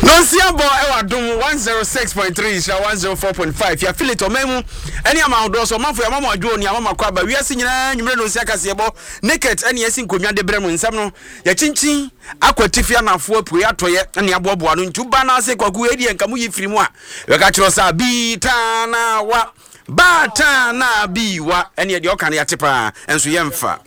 Nonsiambo ewa dum 106.3 sha 104.5 ya Philip Omemu eni amaudo so manfo ya mama adwo ni mama kwaba wiase nyina nwumre no sia kasebo naked eni yesi nkonwa de brem nsam no ya chinchin akwatifia nafo apu atoye eni aboboa no ntuba na ase kwaku edi enka mu yifiri mu a we ka kiro sa bitana wa batana biwa eni de okan ya tepa enso yemfa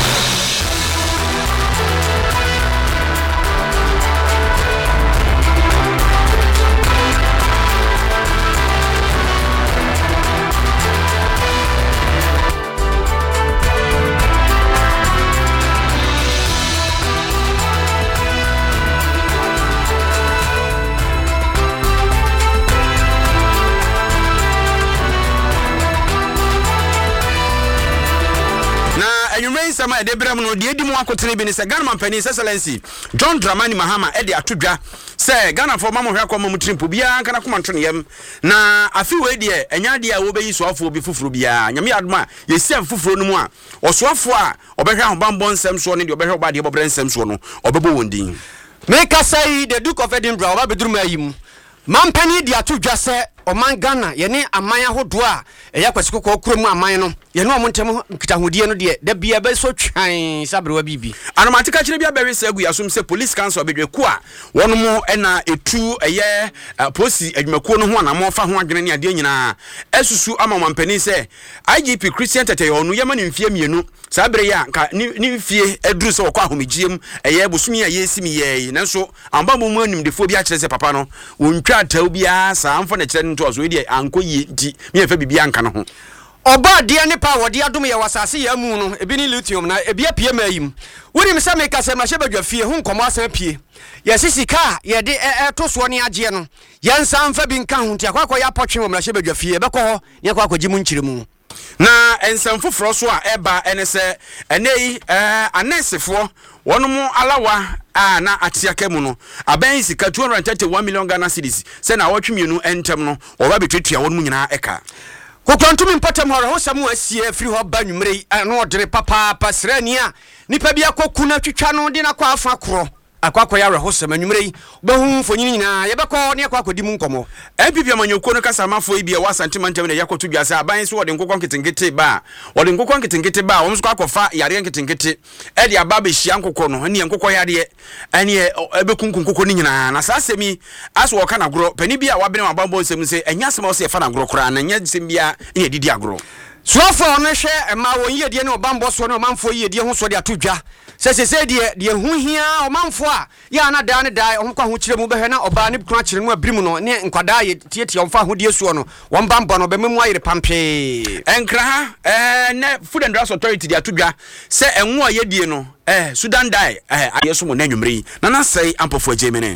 sama edebram no de edimu akotene bi ne se Ghana Mampani Excellency John Dramani Mahama ede atodwa se Ghana for mama hwa kwa mamutrimpo bia kana koma nto ne yam na afi we de enya de a wo beyi soafo obi fufuru bia nyame adoma yesi am fufuru no mu a osoafo a obehwa ahobambo nsem so ne de obehwa obade bobre nsem so no obebo wondin make say the Duke of Edinburgh oba bedrum ayim Mampani de atodwa se oman Ghana yene aman ahodo a eya kwasikoko okurum aman no yene omontem nkitahodie no de da bia be so twan sabrewa bibi anomatika kire bia bewe segu yasom se police council bedweku a wono mo na etu eye police adwumakuo no ho anamo fa ho adwene ne ade nyina esusu ama Mampani se IGP Christian Tete onu yema ne mfie mienu sabre ya nka ni mfie eduru se wokwa ahomegiem eye bosumi a yesimi ye nanso amba mu animdefo bi a kire se papa no wontwa taw bia sa amfo na kire nto so edi anko yi di me fa bibia nka no ho oba de ne pa wode adom ye wasase ya mu no ebi ni lithium na ebi apie mayim woni me se me ka se ma shebadwa fie hu nkomo asan pie ye sisika ye de to so ne age no ye nsan fa bi nka hu ntia kwakọ ya potwe mo ma shebadwa fie be ko ho ne kwakọ gimu nkire mu na ensam foforo so a eba ene se enei anesefo wonomu alawa na atiaka mu no aban sika 231 million Ghana cedis se na wotwemienu entem no oba betwetua wonmu nyina eka kokontumi mpatam horo ho samu asie firi ho ba nwumre no odere papa pasrani a nipa bia kokuna twetwa no de na kwa afa koro akwakọ ya reho sem anwumre behu mfonyini nyina ye bekọ ne akwakọ di mu nkomo MPP amanyoko no kasa mafo ibi e wasantimantem na yakoto dwase aban so wode nkokon ketengete ba wode nkokon ketengete ba wo msko akọfa yare ketengete e de aba be hia nkokọ no ne nkokọ yare ene ebekunkun nkokọ ni nyina na sasemi aso wo kana gro pani bia wabene wabambo nsem se enya sema wo se fa na gro kra na nya sem bia ne didi agro suafo no hwe ma won yedie ne obambo so ne omanfo yedie ho so de atodwa se de hu hia omanfo a ya na da ne da omkwa ho kire mu behwe na oba ne kuna kire mu abrimu no ne nkwada ye tietie omfa ho die so no won bambo no be memu ayire pampe enkra ne Food and Drugs Authority de atodwa se enwo a yedie no Sudan dai ayeso mo na nwumre na sei ampofo ajemene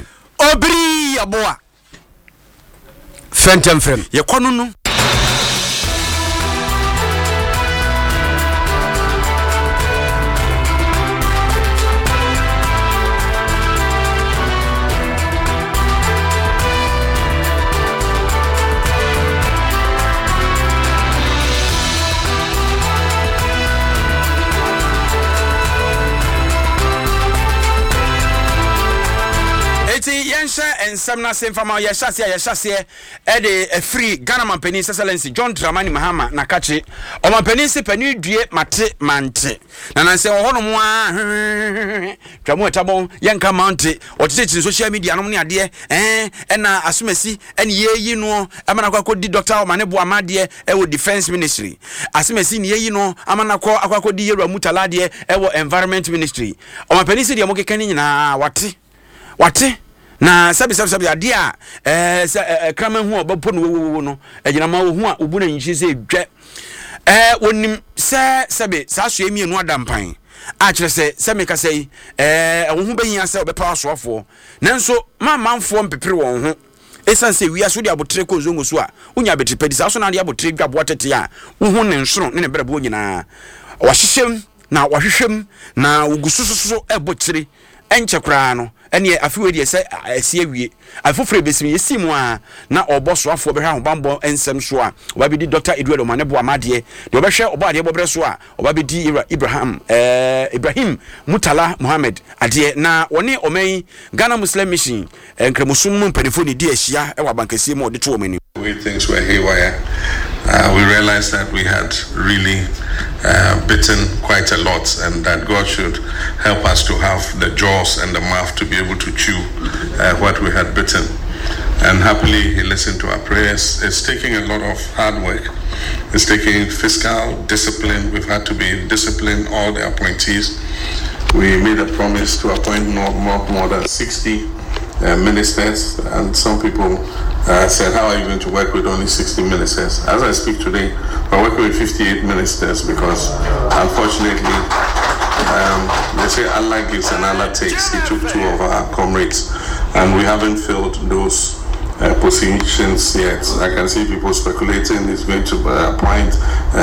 obri aboa fentem frem ye kono no ensam na semfama ya shase de free Ghana Mampani Excellency John Dramani Mahama na kache o Mampani se pani due mate mante na nanse ho no mo a twamu etabon yenka mante o tete social media no ne ade na asumasi ene yeyi no amana kwakọ di Dr. Omanebo Amade wo Defense Ministry asumasi ne yeyi no amana kwakọ di Yerua Mutalade wo Environment Ministry o Mampani se de mo kekani nyina wate na sabi ade a kraman hu obapo no no agina ma hu a obu na nyi se dwa wonim se sabi sa so emienu adampan a kire se me ka sei wo hu behia se obepa asoafo nanso manfo mpepere won ho esan se wi aso de abotre ko zongo so a unya betrepedi sa so na de abotre dwabo tete a wo hu ne nsoro ne berebo nyina wahyehyem na wahwehwem na ugusususo ebotre enche kra no ɛne afiwe deɛ sɛ ɛsi awie afoforo besim yɛsi mu a na ɔbɔ soafoɔ bɛhwɛ ahobanbɔ nsɛm so a ɔba bɛdi Dr. Edward Omane bo amadeɛ deɛ ɔbɛhwɛ ɔbɔ adeɛ bɔbrɛ so a ɔba bɛdi Ibrahim Mutala Muhammad adeɛ na wɔne ɔman Ghana Muslim Mission nkramosom mu mpanifo ne di ahyia ɛwɔ abankɛsie mu ɔde to wɔn anim. We things were haywire. We realized that we had really bitten quite a lot, and that God should help us to have the jaws and the mouth to be able to chew what we had bitten. And happily, He listened to our prayers. It's taking a lot of hard work. It's taking fiscal discipline. We've had to be disciplined, all the appointees. We made a promise to appoint more than 60 ministers, and some people said, how are you going to work with only 60 ministers? As I speak today, we're working with 58 ministers because, unfortunately, they say Allah gives and Allah takes. He took 2 of our comrades, and we haven't filled those positions yet. I can see people speculating he's going to appoint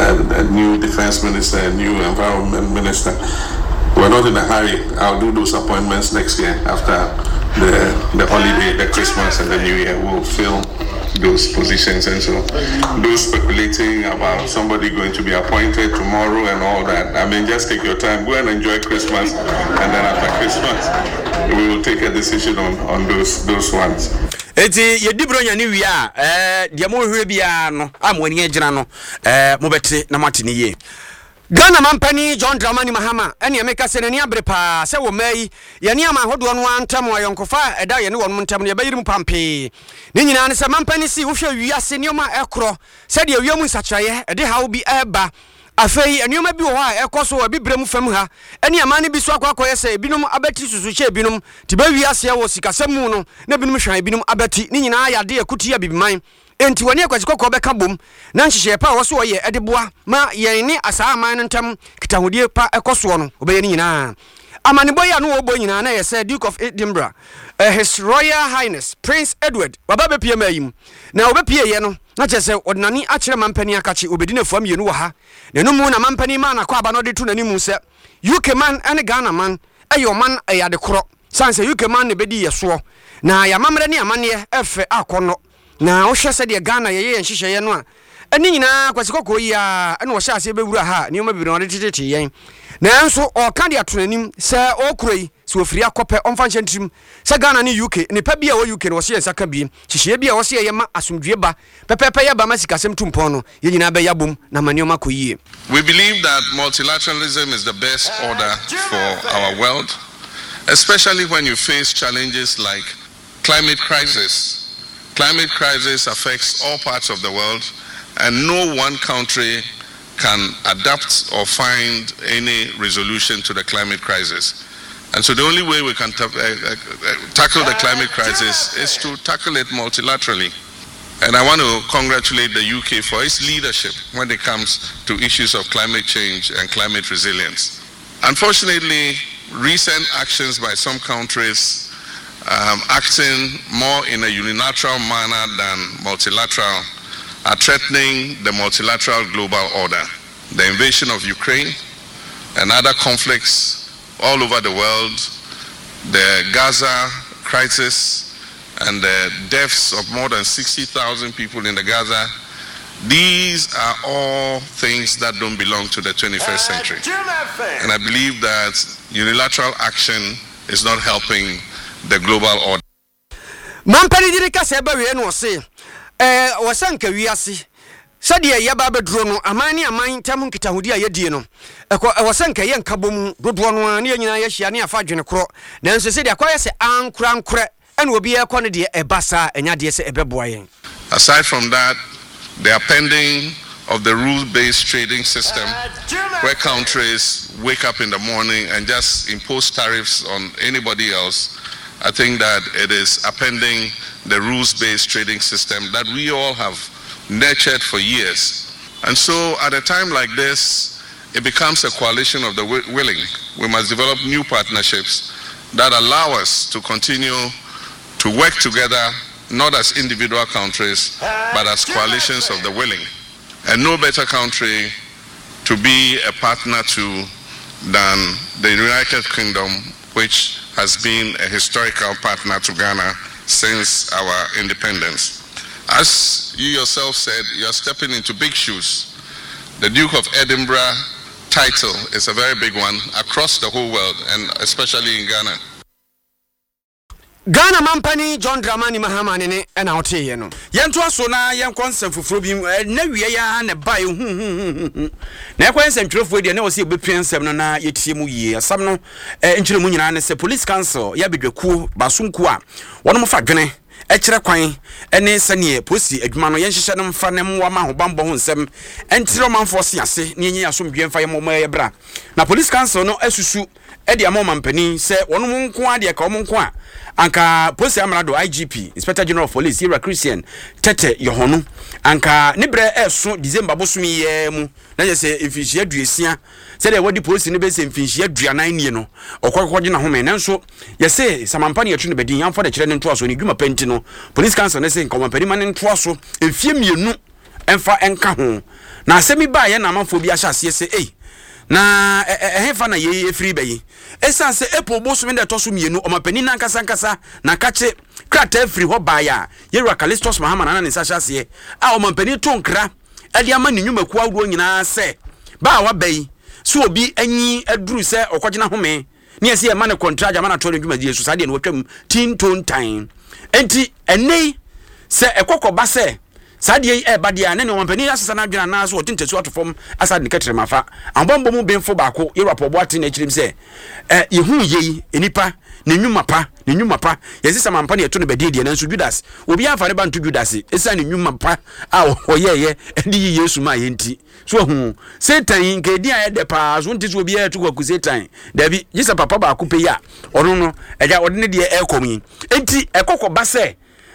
a new defense minister, a new environment minister. We're not in a hurry. I'll do those appointments next year after the holiday, the Christmas and the New Year. We'll fill those positions. And so those speculating about somebody going to be appointed tomorrow and all that, I mean, just take your time, go and enjoy Christmas, and then after Christmas we will take a decision on those ones. Eti yedi bronya ni wi a de mo hwe bia no amwani agina no mo bete na matini ye Ghana mampani John Dramani Mahama ene emeka se nani abre pa se wo mai ye ne ama hodo no antam ayonkofa eda ye ne wonum ntam ne bayirim pampe ne nyina ne se mampani si wo hwe wi ase ne oma ekro se de awiamu sachaye ede hawo bi eba afei enioma bi wo ha ekoso abi brem fam ha ene ama ne bi so akwakoye se binum abati susu che binum tiba wi ase wo sikasemu no na binum hwan binum abati ne nyina ayade akuti abibiman enti wani akwazikoko beka bom na nhihye pa wo so ye edeboa ma ye ne asaaman no ntam kitahodie pa ekoso no obeye nyina amane boya no wo bo nyina na ye say Duke of Edinburgh His Royal Highness Prince Edward baba be pie mayim na obepie ye no na chese odnani akire mampani akachi obedi na fuam yenu wo ha na no mu na mampani ma na kwa aba no de to nani mu se UK man ene Ghana man eyo man eyade kro sanse UK man ne bedi ye so na ya mamre ne amane efe akono na wo hwese de Ghana ye nhihye no a ani nyina kwasikoko yi a ene wo hyase bewura ha ne oma bibiri no de tete yen na enso o ka de atonanim se o kuroi se ofiri akopɛ omfa nhyentrim se Ghana ne UK ne pa bia wo UK no wo se nsaka bi hyehye bia wo se ye ma asomdwe ba pepepe ya ba masikasem tumpon no ye nyina be yabom na mane oma koyie. We believe that multilateralism is the best order for our world, especially when you face challenges like climate crisis. Climate crisis affects all parts of the world, and no one country can adapt or find any resolution to the climate crisis. And so the only way we can tackle the climate crisis is to tackle it multilaterally. And I want to congratulate the UK for its leadership when it comes to issues of climate change and climate resilience. Unfortunately, recent actions by some countries acting more in a unilateral manner than multilateral are threatening the multilateral global order. The invasion of Ukraine and other conflicts all over the world, the Gaza crisis and the deaths of more than 60,000 people in the Gaza, these are all things that don't belong to the 21st century. And I believe that unilateral action is not helping the global order. Mampani dirika se ba we no se wasanka wiase sade ye ba bedro no amani aman tam nkitahudi ayedie no wasanka ye nkabom dodo no an ye nyina ye hia ne afa dwene kro na nso se de akoye se ankura nkre ene obi ye kɔ ne de ebasa enya de se ebeboa yen. Aside from that, the appending of the rules-based trading system where countries wake up in the morning and just impose tariffs on anybody else, I think that it is appending the rules-based trading system that we all have nurtured for years. And so at a time like this, it becomes a coalition of the willing. We must develop new partnerships that allow us to continue to work together, not as individual countries, but as coalitions of the willing. And no better country to be a partner to than the United Kingdom, which has been a historical partner to Ghana since our independence. As you yourself said, you are stepping into big shoes. The Duke of Edinburgh title is a very big one across the whole world, and especially in Ghana. Ghana Mampani John Dramani Mahama ne na wote ye no yento aso na yen konsem foforo bi na wie ya na bai na ekwense ntwerefo de na wo se obepensem no na yetie mu yie asam no nkyere mu nyina ne se police council ya bedwaku basonku a wono mo fa dwene ekere kwan ene sane posi adwuma no yen hyehyɛ no mfa ne mwa ma ho bambɔ ho nsɛm entire manfo se ase ne yenye asomdwe mfa ye mo ye bra na police council no asusu edi amoma mpani se wono mo nko ade ka wo nko a anka posi amrado IGP Inspector General of Police Ira Christian Tete Yohonu anka ne bre eso December bosomi ye mu na je se mfinhia duesia se de wodi posi ne be se mfinhia duanan nie no okokogye na home nanso ye se samampa ne yetu ne bedin amfa de kire ne ntoaso ne dwuma penti no police council ne se nkomampani ma ne ntoaso efie mienu emfa enka ho na asemi ba ye na amanfo bi ahya ase se na hefa na ye free bayi esa se epo boso me toso mienu omapani na nkasa na kache krata free ho ba ya Yewura Callistus Mahama na ne sahya se a omapani to nkra ade ama ne nwuma ku awdo nyina se ba wa bayi so obi anyi aduru se okogena home ne ase e ma ne contract ama na to ne nwuma die so sade ne watwam tin ton time enti enei se ekokoba se sadie badia ne ompani asesa na adwena na so otintesu atofom asade ne ketere mafa ambombo mu benfo baako Yewura Pobwate na chirim se yehu yei enipa ne nwuma pa yesisa mampa ne eto ne bedie na nso Judas obi afare ba nto Judas esa ne nwuma pa a oyeye edi Yesu ma yenti so hu Satan nke di aye de pa so ntiso obi eto kwaku Satan dabi yesa papa baako pe ya ono no eja odene de ekomi enti ekokoba se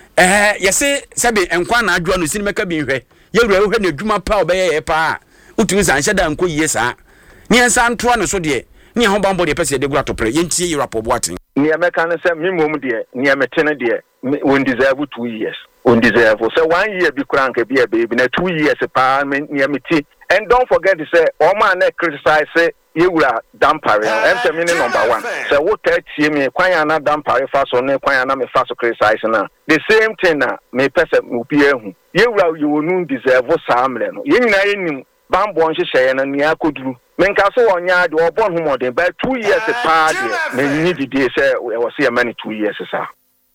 yese sebe enkwa na adwa no sinimeka bi nhwe Yewura wo hwe na adwuma pa obeye pa utumi san hyeda nko yie saa ne ensa ntoa ne so de ne ho bambo de pese de gura topre yentie Yewura Pobwate ne ameka ne se mimom de ne ametene de won deserve 2 years on deserve so 1 year bi kranka bi baby na 2 years pa ne ameti. And don't forget to say, all man criticize Yewura dampare. I'm telling you number 1. So what tell me, Kwayana dampare fast or ne Kwayana me fast criticize na. The same thing na me person upiye. Yewura you will not deserve samle no. Yini bambo onse share na ni akoduru. Menka so onya de obon hu modern by 2 years pa de. Me need dey say we was here many 2 years sir.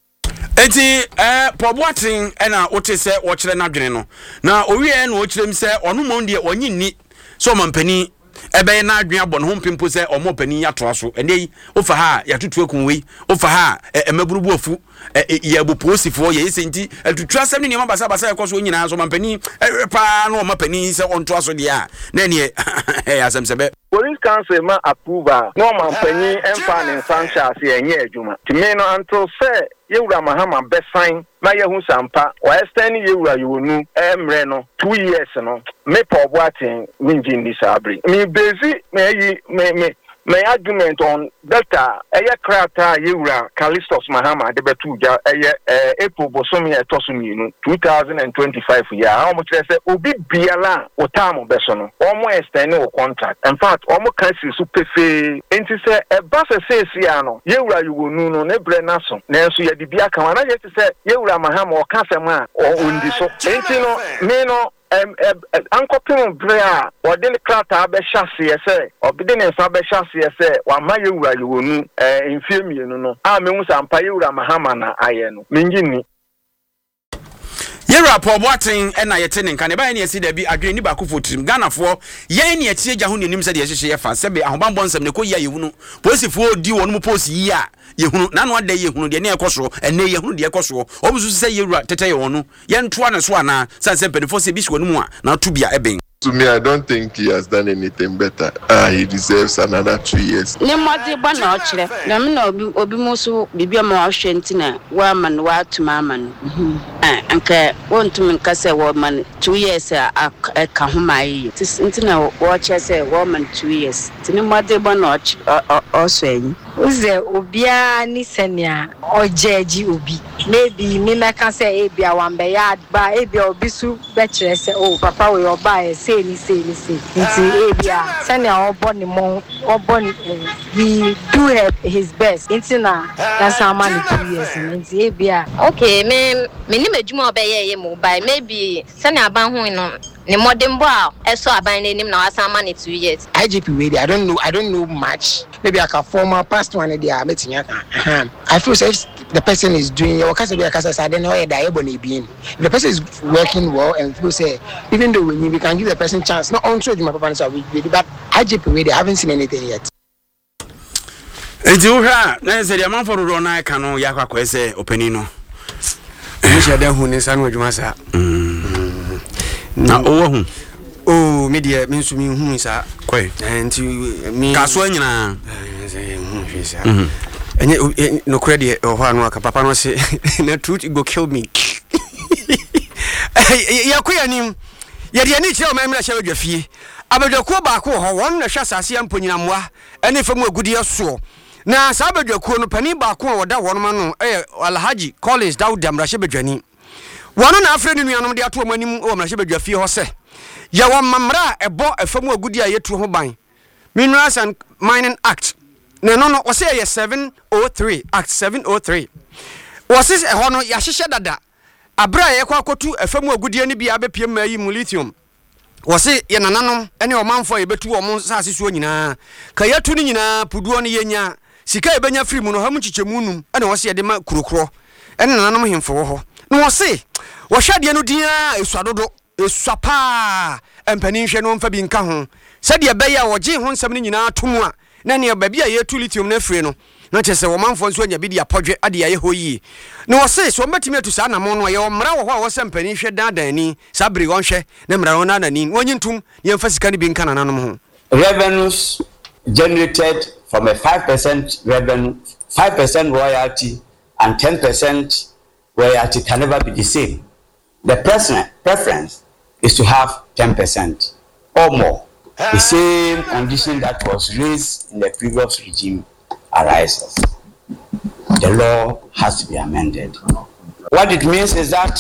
Enti Pobwate na wote se wo kire na dwene no na owie na wo kire mi se ono mo ndie onyi ni so mampani ebe na adwen abɔ no ho mpempo se omo pani ato so ene ofa ha yatutu akunwe ofa ha emaburubu afu ya buposifo ye senti atutu asem ne ma basa ekoso nyina so mampani pa no mapani se onto aso dia na ne asem sebe Police Council ma approve no mampani emfa ne sanction ase enye adwuma timi no until say Yewura Mahama be sign ma yehu sampa o extend Yewura Yowonu emre no 2 years no me Pobwate minjin di sabri me busy my argument on data krata Yewura Callistus Mahama de betuja April bosomi etosu 2025 year how much say obi biala otamo beso no omo extend o contract in fact omo kansi super fe enti say e ba se sia no Yewura Yowonu no ne bre na so na enso ye dibia kan na ye say Yewura Mahama o kasem a o ndi so enti no me no ankopim brea odin krata be hyase ese obidin nsa be hyase ese wa ma Yewura Yowonu mfiemienu no a me hu sampa Yewura Mahama na aye no mingini Yewura Pobwate na yete ne nkan ba ne yesi da bi adwen ni ba kofotrim Ghana fo yen ne yetie gya ho nenim se de yehyehye yefa sebe ahobambo nsem ne ko yi ayehunu posifo di wonu mo posi yi a yehunu na no ade yehunu de ne ekoso ene yehunu de ekoso obusu se Yewura tete ye wonu yentoa ne so ana sanse pedifo se bi so wonu mu a na to bia eben. To me, I don't think he has done anything better. He deserves another 2 years. Nemadi bana ochire. Na me na obi musu bibia ma ahwe ntina wa man wa atuma man. Anka wontum nka se wo man 2 years a ka homayi. Ntina wo che se wo man 2 years. Nemadi bana ochire oswen. uze obia ni senia ojeji obi maybe me meka say ebia wambe ya ba ebia obisu be kire say oh papa we oba e say ni nti ebia senia oboni mo oboni he do his best nti na that's how many 2 years nti ebia okay me ni medwuma obeye mo by maybe senia ban ho no ni modern boy eso aban nanim na wasama ni 2 years IGP way I don't know much. Maybe I can form a past one there. I feel so if the person is doing your case be case I don't know where they ebony being. If the person is working well and people say even though we can give the person chance not on my papa so we but IGP way they haven't seen anything yet. Ejuha na se dia man for ro na ka no yakwa kwese openino. Ni shade hu ni sanu adwuma sa. Na owo hu oh media minsu mi hu sa kwai enti mi kaso nyina hu fisa enye no credit ho anu aka papa no se na truth go kill me ya ko yanim ya de ani kire o memra hye badwafie abadwakuo ba ko ho won na hwa sase amponyina moa ene famu agudi aso na sa abadwakuo no pani ba ko woda wonoma no Alhaji Collins Daud Amrahye badwani wono na afre ni nuanom de ato amanim o Amrahye badwafie ho se ya wa mamra ebo afamu agudi ayetu ho ban Minerals and Mining Act no o say 703 Act 703 o say e ho no ya hyehye dada abra ye kwa akotu afamu agudi ani bia bepie mayi mu lithium o say ye nananom ene o manfo ye betu o mon sase so nyina ka yetu ni nyina puduo ne yenya sika e benya free mu no ha mu chichemu num ene o say ye de ma kurokuro ene nananom hemfo ho no o say wo hwade no dia esuadodo eswapa empani hwe no mfa bi nka ho sede be ya woje ho nsam ni nyina tomu a na ne ba bia ye tu lithium na free no na chese wo manfo nso anya bi dia podwe ade ye ho yi no wo se so matimi atu sa na mo no ye wo mra wo ho a wo se empani hwe dadan ni sabri won hwe na mra won na ni wonyi ntum ye mfa sika ni bi nka na nanom ho revenues generated from a 5% revenue 5% royalty and 10% royalty can never be the same. The preference is to have 10% or more. The same condition that was raised in the previous regime arises. The law has to be amended. What it means is that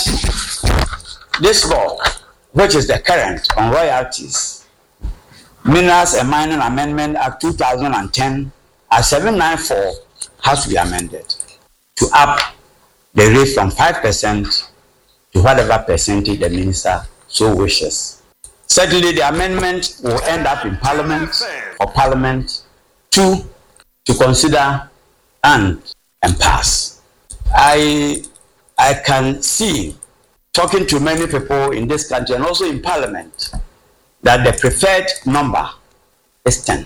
this law, which is the current on royalties, Minerals and Mining Amendment Act 2010, Act 794, has to be amended to up the rate from 5% to whatever percentage the minister so wishes. Certainly, the amendment will end up in Parliament for Parliament to consider and pass. I can see, talking to many people in this country and also in Parliament, that the preferred number is 10.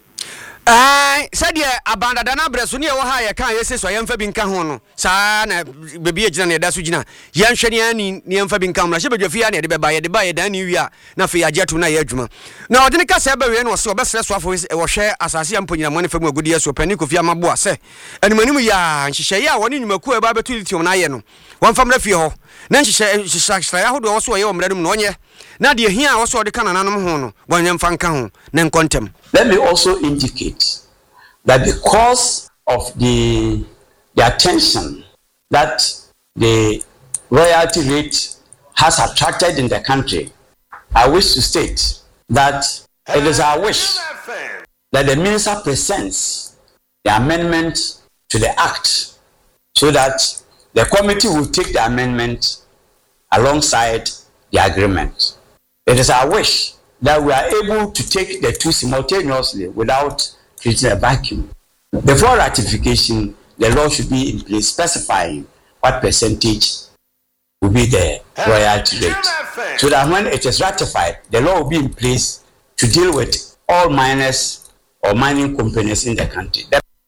Said ye abanda dana breso ne wo ha ye kan ye se so ye mfa bi nka ho no sa na bebi ejina ne da so gina ye nhwene ani ne mfa bi nka mo hye badwafia ne de beba ye dan ni wi a na fe ajeto na ye adwuma na ode ne ka se ba we no so obesre so afo wo hwe asase amponyina mo ne famu agudi so pani kofi amabo a se animanim ya nhihye ye a woni nyumaku e ba betu lithium na ye no won fam na fie ho na nhihye ya hodo wo so ye wo mradum no onye na de hia wo so de kana nanom ho no wonyam fa nka ho ne nkontem. Let me also indicate that because of the attention that the royalty rate has attracted in the country, I wish to state that it is our wish that the minister presents the amendment to the act so that the committee will take the amendment alongside the agreement. It is our wish that we are able to take the two simultaneously without creating a vacuum. Before ratification, the law should be in place specifying what percentage will be the royalty rate. So that when it is ratified, the law will be in place to deal with all miners or mining companies in the country.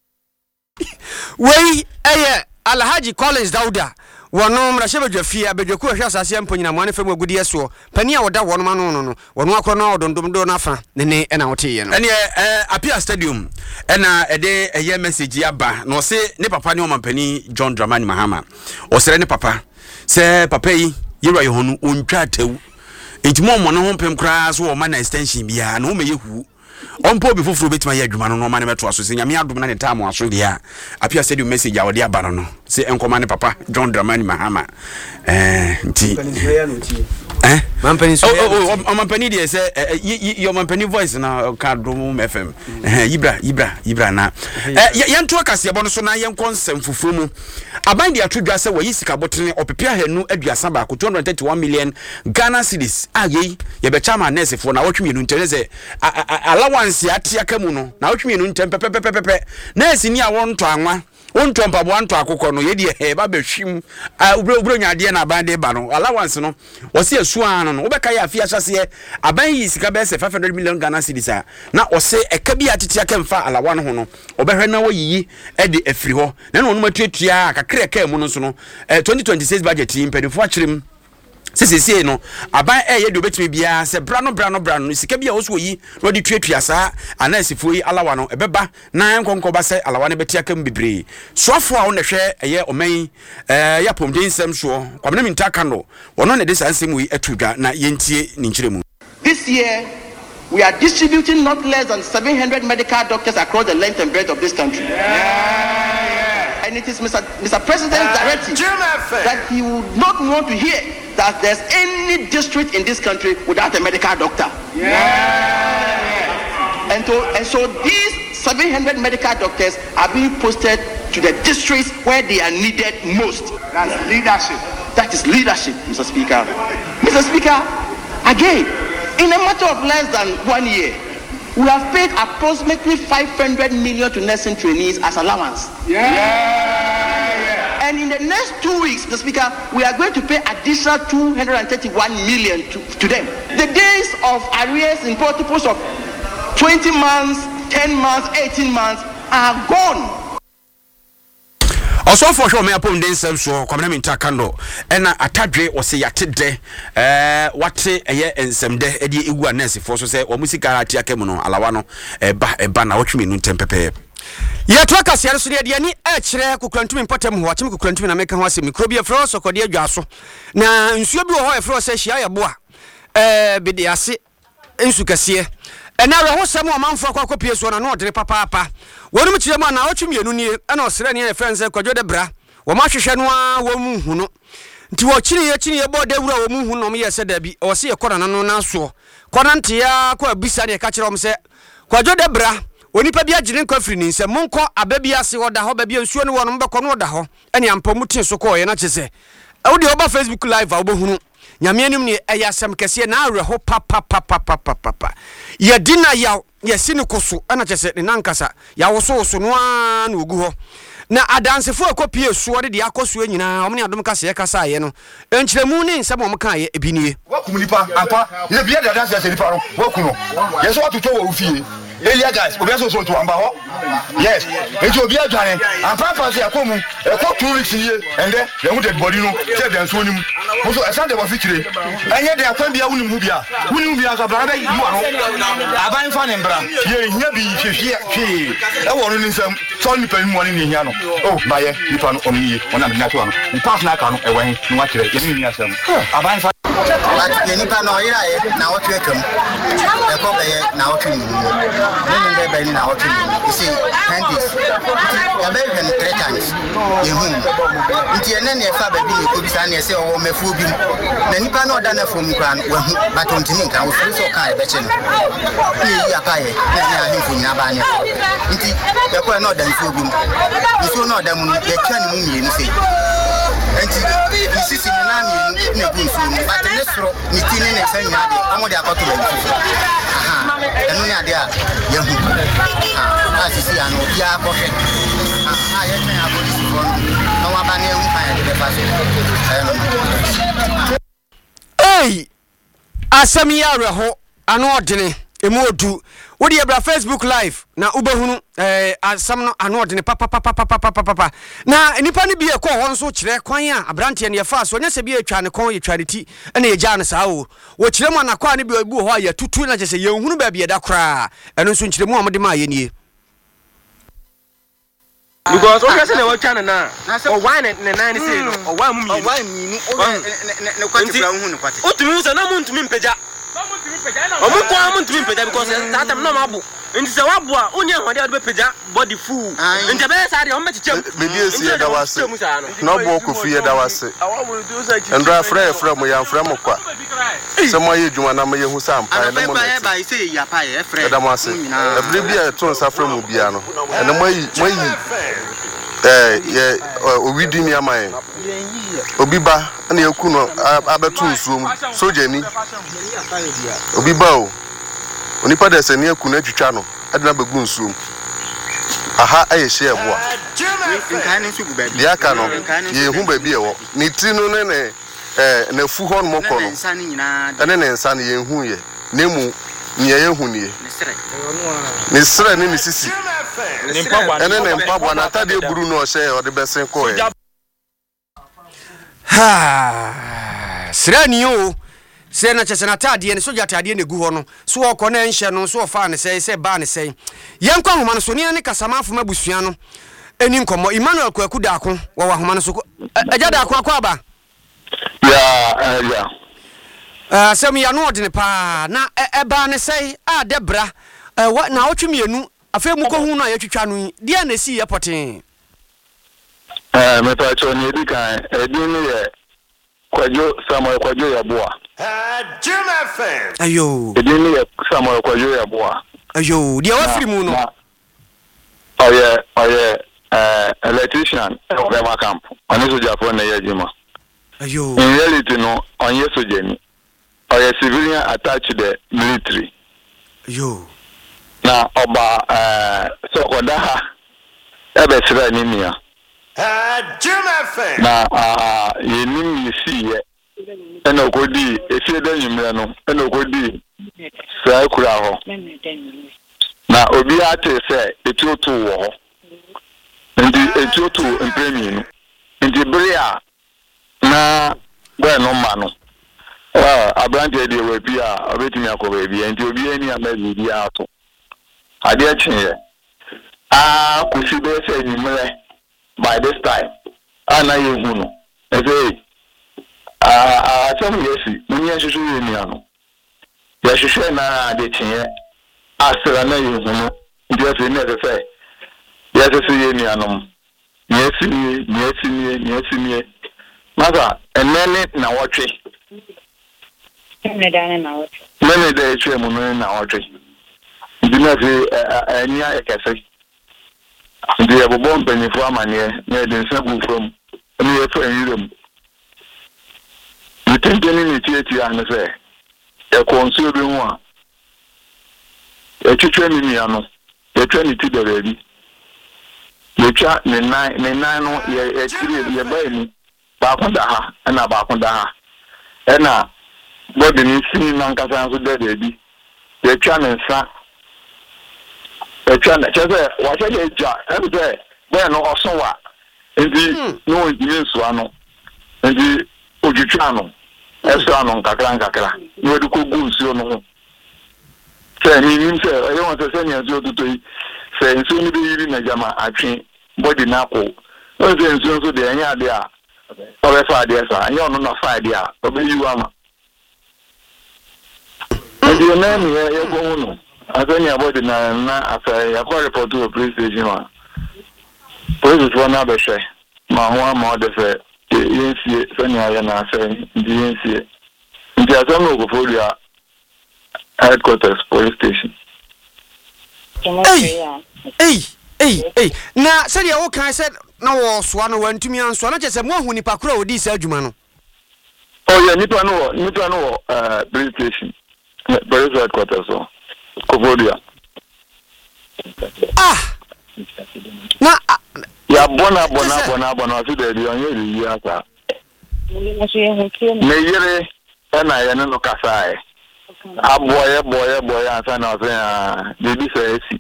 Alhaji Collins Dauda wono mrahye badwafie abadwaku ahwa asase amponyina mo anefa mu agudi eso pani a woda wono ma no wono akro na odondom do na fa ne na wote ye no ene Apia Stadium ena ede eye message aba no se ne papa ne omampani John Dramani Mahama o sere ne papa se papa yi yero ye honu ontwa tawu entimo mo no ho pem kra so o ma na extension bia na o me yehu ompo bi foforo betima ye adwuma no no ma ne meto aso se nyame adom na ne time aso dia apia said you message a wode abaro no se enkoma ne papa John Dramani Mahama nti mampani so mampani dey say your mampani voice na ka drum FM Ibra na yento akase ebo no so na yen konsem fufuru mu aban de atodwa se wayi sika botene opepia hanu aduasa ba ko 231 million Ghana cedis agei ye be chama nurse fo na wotwemienu ntene se allowance atia kamu no na wotwemienu ntem pepepepepe nurse ni a wonto anwa wonto mpabo anto akokọ no ye de ba behwim ubro nyade na aban de ba no allowance no wose asuan no wobeka ya afia hyase aban yi sika be se 500 million Ghana cedis na wose eka bi atitia kemfa alawa no ho no obehwe na wayiyi e de afiri ho na no no matuatua kakra ka mu no so no 2026 budget impedifo akyerem sisi no aban ye de obetimi bia se brano sika bia oso yi no de tuatua saa anasifo yi alawa no ebeba na enkonko ba se alawa ne betia kam bebre soafo a wo nehwe ye oman ya pomden nsem so kwamna mintaka no wono ne de sansem yi atudwa na yentie ni nkyeremu. This year we are distributing not less than 700 medical doctors across the length and breadth of this country. And it is Mr. President's directive that he would not want to hear that there's any district in this country without a medical doctor. And so these 700 medical doctors are being posted to the districts where they are needed most. That's leadership. That is leadership, Mr. Speaker. Mr. Speaker, again, in a matter of less than 1 year, we have paid approximately 500 million to nursing trainees as allowance. And in the next 2 weeks, Mr. Speaker, we are going to pay additional 231 million to them. The days of arrears in multiples of 20 months, 10 months, 18 months are gone. Also for sure me upon den sem so kwamna mintaka no ena atadwe wo se yatede wate eye ensemde edi egu anese for so se wo musika atia kemu no alawa no eba na wotwe menu tempepe ye to akase yare so de ani e kire kokrantumi importem ho achim kokrantumi na meka ho ase mikrobia fro so kode adwaso na nsuo bi wo ho e fro se hia ye boa bidi ase ensu kase ena re ho sem o manfo akopie so na no odere papa wonum kire mu na wotwemienu ni ena osere ne friends kwadwo de bra wo ma hwehwe no a wo mu hu no nti wo kire ye bo de wura wo mu hu no me yese da bi o se ye kora no na so kora nte ya kwa bisa ne ka kire wo se kwadwo de bra onipa bi agire nkwa firi ni nsem monko ababia se woda ho babia nsuo ne wo no mbekọ no woda ho ene ampamu tin so ko ye na chese awde oba Facebook live a obohunu nyame anim ne eyasem kese na awe ho papa ye dina ya yesini koso ana chese ne nankasa ya woso no a na ogu ho na adansefo akopie suo de akoso nyina omne adom kase kasa ye no enkyeremu ne nsem omka ye ebinie wakumunipa ampa ye bia da danse se nipa no wakuno yeso watoto wo ufie Elia guys, obi aso so to amba ho. Yes. Eji obi adwane. Ampa se akomu. E ko 2 weeks here and then they would dead body no. Say dem so nim. Mo so asande wo fikire. Enye de akwan bia wunim hu bia. Wunim bia so bra da yi wa no. Aban fa ne mbra. Ye hia bi hwehwe. E wo no nsam. So ni pan mu ani ne hia no. Oh, ba ye nipa no omiye. Ona bi na to no. Pass na aka no e wen no wa kire. Ye ni asam. Aban fa but nipa no ira ye na wo twe kam. E ko be na wo twe ni. Nende by na what you see handis ya be hen 3 times ehun nti ene ne fa ba bi ne ko bisa ne se o mefu bi na nipa na oda na fom kran wa hu but ontimi nka wo so ka e be che no ni ya ka ye na ya hin nyina ba ne nti ya ko na oda nfu bi nso na oda mu ya twa ne mu mienu se nti ni sisi ni na mi ne bu nfu but ne soro ni tini ne se nya de amode akoto ba nfu aha enu nya de a ya hu asisi anu bia ko fe ye twen abodi fon no wa ba ne hu pa ya de ba so hey asami ya reho anu odene emu odu wodi ebra Facebook live na ubehunu asam no anu odene papa na nipa ne bi e ko ho nso kire kwan a abrante ne yefa so nya se bi etwa ne kon ye twareti na ye gya ne saa wo kire mu anakwa ne bi obu ho ya tutu na kese ye hunu ba bi e da kra eno nso kire mu amode ma ye nie because o kese na watwa na o wan ne nan se no o wan mu mi o wan mi ne kwati bra hu ne kwati o tumi usa na mu ntumi mpagya o mu kwa mu ntumi mpagya because that time no mabu nti se wabua onya hode ade bepeja body full nti be sa de o meticham me die si da wase no bo ko fi da wase ndra frɛ mo ya frɛ mo kwa se mo ye dwuma na mo ye hu sampa na mo na ba ise ya pa ye frɛ da mo ase ebri bia to nsa frɛ mo bia no ene mo yi ye owidi mi amaye obi ba na yeku no abetu nsuom soja ni obi ba o onipa da se ne yeku na twitwa no adina begu nsuom aha aye hye eboa nkan ne nsu guba dia ka no ye hu ba bi ewo ni ti no ne na fu hon mo ko no ene ne nsa ne ye hu ye nemu ni ye hu ni ni sre ni sisi ene ne mpabwa na tade buru no hye o de besen ko ye ha srani o se na chese na tade ne soja tade ne gu ho no so okọ na enhye no so ofa ne se ba ne se yenkwa homa no so ne kasamafo mabusua no eni nkomo Emmanuel Kwaku Daako wa homa no so aja Daako akwa ba ya sem ya no odene pa na eba ne se a debra na otwemienu afa mu ko hu no ayetwitwa no dia na si ye poten me pa cho ni dika edin ye Kwajo Samuel Kwajo Yaboa Jim FM ayo edin ye Samuel Kwajo Yaboa ayo dia wa firi mu no oye electrician Obama camp oni soja for na yejima ayo in reality no on ye soja ni oye civilian attached to the military ayo na oba so kodaha ebe sira ni mia Jim FM na yenim yesi ye ena okodi efie da nyimre no ena okodi sai kura ho na obi ate se etuotu wo ho ndi etuotu empremi no ndi bria na gwa no ma no abrante de we bia obetimi akoba bia ndi obi ani amabi bia ato ade a chenye kusi be se nyimre by this time ana yehu no say some yesi muni ashushu yemi ano ya shushu na de chenye asra na yehu no ndi afi ne de say ya se yemi ano nyesi maka enene na wotwe mene da etwe mu na wotwe ndi na fi anya ekese ndi ya bobo mpanyifu amane na de nsabu from ni ye fa yirem mitendeni ni tieti ane se e konsu bi hu a etwetwe ni mi ano etwe ni ti dere bi etwa ne nine no ye tiri ye ba ni ba ko da ha na ba ko da ha ena body ni sini na nkasa nso dere bi etwa ne nsa etwa na chese wa che eja ebe be no osonwa ndi no ndime nso ano ndi ojutwa no eso ano nkakra no de ko gu nso no se ni se e won se nya zo tuto yi se nso ni be yiri na jama atwe body na ko o se nso de anya de a o be fa de sa anya no na fa de a o be yiwa ma ndi na mi ye ko no azani abodi na afa ya ko report to police station wa police wa na be she ma ho ma de fe yensie sani aya na afa ndi yensie ndi azami ko folia headquarters police station Hey na said ya wo kan said na wo soa no wantumi anso na chese mo hu nipa kura odi sa adwuma no nipa no police station police headquarters so Kovodia. Na ya bona so de bi onye ri ya ka. Me yere na ya no kasae. Boy asa na so ya de bi so esi.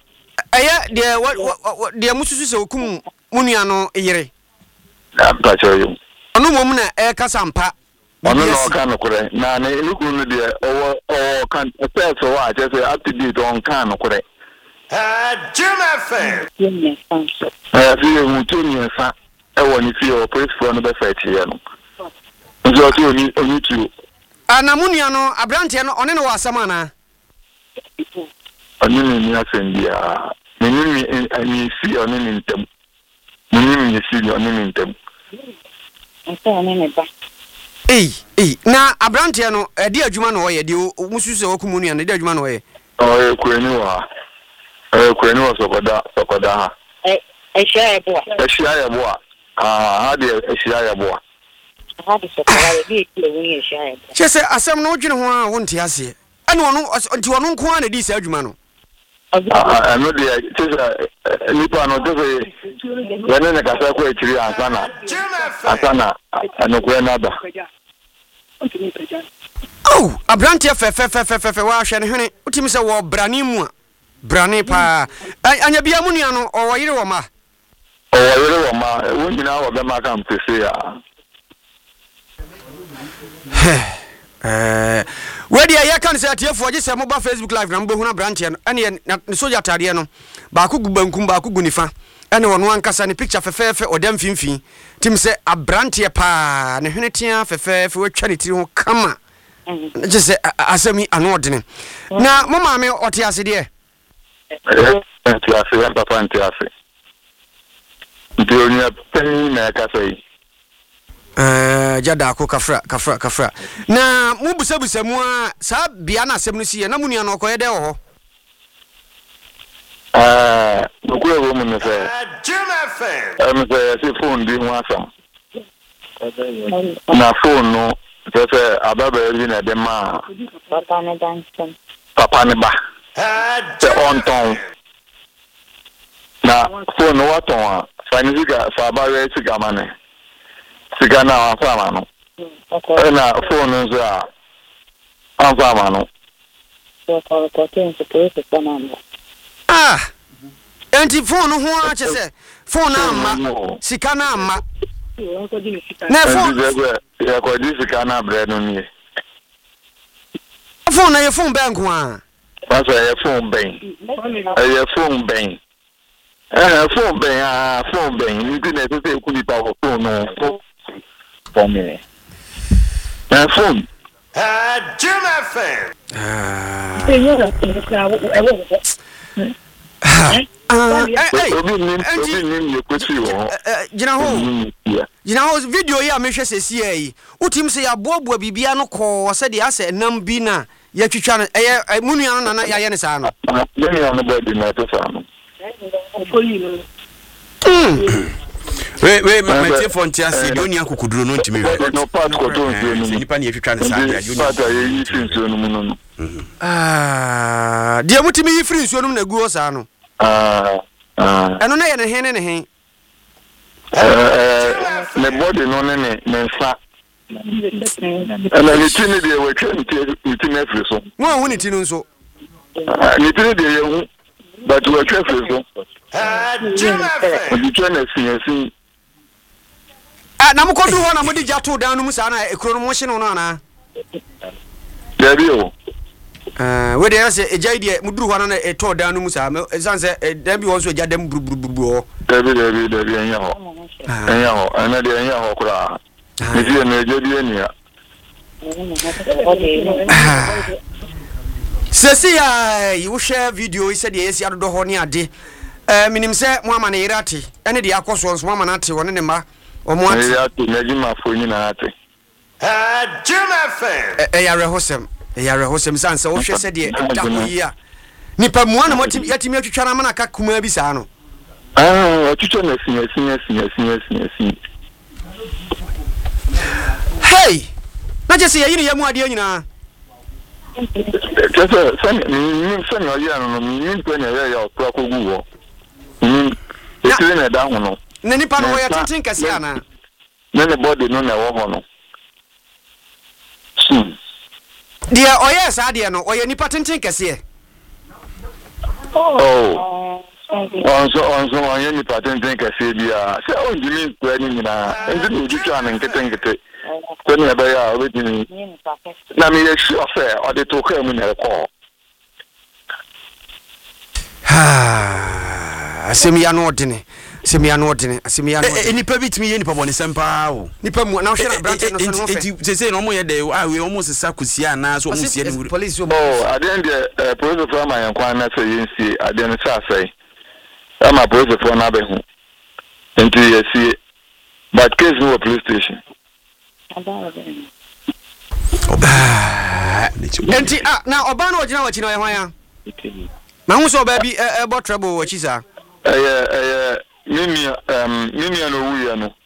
De mususu se okum munua no yere. Pa cho yo. Onu mom na kasa mpa. Ono no kan no kure na eluku no de o kan first wa just up to date on kan no kure Jim FM fi mutu ni fa e woni fi o police for no be fight here no njo ti oni tu ana munua no abrante no one no wasama na ɔne ni asendia menimi ani si ɔne ni ntam menimi ni si ɔne ni ntam na abrantia no edi adwuma no ɔyɛ de musu se wokumu nua no edi adwuma no ɔyɛ kwani wa sokoda ha ehia yeboa ha de ehia yeboa ha de sokoda bi ehia yeboa chese asem no dwene ho a wonte ase ane ono nti ono nko a na di sa adwuma no ano de chese nipa no de yana na kasa ko ekiri asana anokwe nada abrantia fe wa hwe ne hwene utimi se wo brane mu a brane pa anya bia mu nua no o yire wo ma wonyina wo be ma kam pese ya where dia ya kan se atiefo je se mo ba Facebook live na mo behuna brantia no ene ne soja tade no ba ko gubankum ba ko gunifa ene wono ankasa ne picture fefefe odam finfin tim se abrantia pa ne hwene tia fefefe watwa ne tiri ho kama je se asemi anodene na mo maame otiase de ntiase papa ntiase ntionyia pani na kasai jada ko kafra na mu busabusa mu a sa bia na asem no siye na munua no koye de ho nokure wo mu ne se se se phone di ho asam na phone no se ababa bi na de ma papa ne ba se on ton na phone no waton a fanisiga fa ba we siga mane siga na afama no na phone nzo a afama no enti phone ho a chese phone amma sika na amma na phone ya ko di sika na bre no ni phone na ye phone bank a pasa ye phone ben phone ben phone ben internet se ku ni pa phone no for me phone Jim FM Jina ho video ya mehwe sesi yi utim se ya boaboa bibia no ko se de ase nam bi na ya twitwa no munua no na ya ye ne sa no no body na to sa no we mate fontia se doni akukuduro no ntimi we no part ko to nsuo no nipa ne yefitwa ne sa ya joni part ya yi nsuo no mu no dia mutimi yi free nsuo no na guo sa no eno na ye ne hen ne hen ne body no ne nsa ana ni tini de we twa ni tini afri so mo hu ni tini nso ni tini de ye hu but we twa afri so ni twa na sin na mkodu ho na modi jato dan no mu sa na ekro no mo hye no no ana debi o we dey say ejai de muduru ho na eto dan no mu sa san say debi won so eja dem buruburu o debi enya ho ana de enya ho kura ni die na ejodi enia sesi ya you share video ise de yesi adodo ho ne ade minim se mo ama na irate ene de akoso nso mo ama na ate woni ne ma omo ate na jima fo ni na ate Jim FM ya rehosem sanse wo hwe se de da ho yi a nipa mu ana moti yatimi atwitwa na mana ka kuma bi sa no atwitwa na sin hey na je se ya yini ya mu ade nyina kese sani oya no mi ko na ya okra ko gu wo etire na da ho no na nipa no ya tintin kase ana na ne body no na wo ho no dia oya sa dia no oya nipa tintin kase onso oya nipa tintin kase dia se o ndimi ko ni nyina ndi no ditwa na nkete ko ni aba ya obetini na mi ye sure say o de to ka mu na ko asemi ya no odene semia no odene semia no nipa bitimi ye nipa bone sempa o nipa mu na wo hwe na branch no so no fe say no mo ye de we almost sakusia na so mo sie ni police at the end police for my yankwan na say yensi at the end say ama police for na be hu enti yesi but case no police station enti na oba na ogina wachi na ye hwan ya ma hu so oba bi ebo trouble wachi sa mimi no wuya no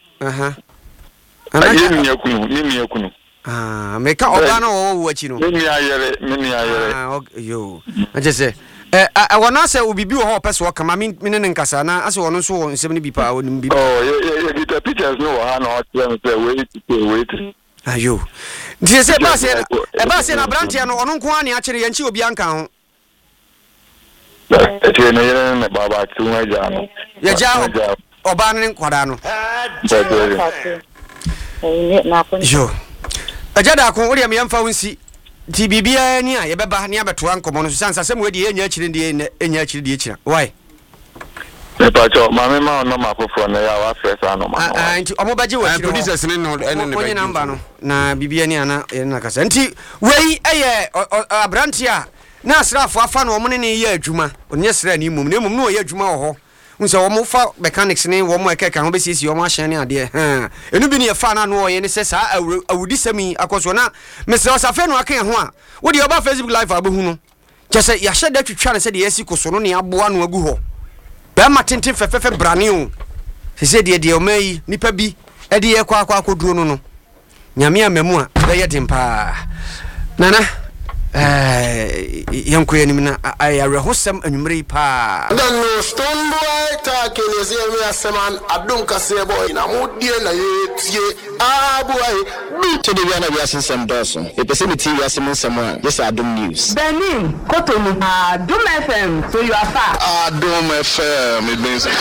mimi yakunu meka oba na wo wachi no mimi ayere yo aje se wona se obibi wo ho pese wo kama mi ne nkasa na ase wono so wo nsem ne bi pa wonim bi the pictures no ha na o say wait ayo ndi se ba se na branch no ono nko ani a kire yanchi obi anka ho eti ne yere ne baba tunwa ja no ya ja oba ne nkwada no yo ajada ko ori am yamfa wonsi ti bibia ni a ye beba ni abeto ankomo no sansa sem we di enya akire di enya akire di akira why Pacho, mama ma no ma fofo na ya wa fresh ano ma. Nti omo baje wa kire. Producers ne no ene ne baje number no na bibia ni ana na kasa. Nti wei eye abrantia na asrafo afa no omo ne ye adwuma. Onye sra ni mum ne mum no ye adwuma wo ho. Unse omo fa mechanics ne wo mo ekeka ho besisi omo ahyan ne ade. Enu bi ne ye fa na no ye ne se sa awudi sami akoso na mesra osafe no aka ho a. Wo de oba Facebook live abehu no. Kese ya hye da twitwa ne se de yesi koso no ne aboa no agu ho. Bema tintin fefefe brani o sese de o mai nipa bi e de ye kwa akoduro no nyame amamu a be ye dempa nana yanko yanim na ayarehosam anwumre pa no stone boy ta keleze mi aseman adum kase boy na modie na yetie boy bi to de na bi asensem doso e pese mi TV asem nsem a yes adum news Benin Kotonu Adum FM so you are far Adum FM it means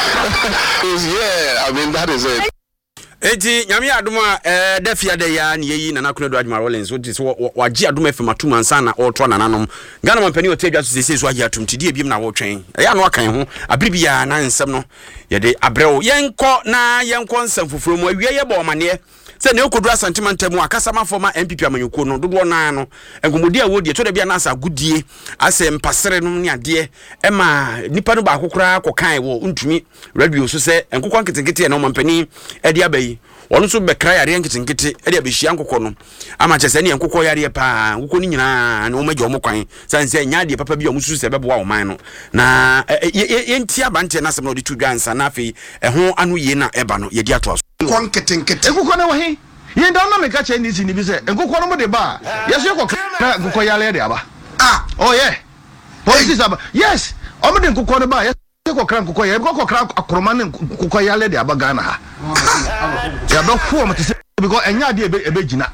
yeah I mean that is it Eti nyame adom a dafia da ya ne yi na nakuna do adwuma Rollins so this waji adom FM atum ansa na oto nananom Ghana mampani otadwa so sese so agi atum tidie biem na wo twen ya no akan ho abribia na nsem no ye de abrɛw yenko nsem foforo mu awie ye ba omane se ne okodu asantimanta mu akasa mafoma MPP amanyuko no dodo na no engomodi a wodie to da bia na asa gudie ase mpasere no ne ade ema nipa no ba akokora kokan wo ntumi radio so se enkokwa nketenkete na omampani ade abayi wono so bekra yare nketenkete ade abehia nkokɔ no ama kyese ne enkokɔ yare pa nkokɔ ni nyina na omaje omokwan sanse nya ade papa bi omusu se beboa oman no na yenti abante na asem no de tu dwansa na afi ho anu ye na eba no ye di ato konketenkete ekukɔ na wahi ye nda na meka che ni si ni bi se ekukɔ no mo de ba yeso ekɔ na ekukɔ yale de aba oh yeah police aba yes o mo de ekukɔ no ba yeso ekɔ kran ekukɔ ye ekukɔ kran akroma ne ekukɔ yale de aba Ghana ha ya do fu o mo tse because enya de ebe gina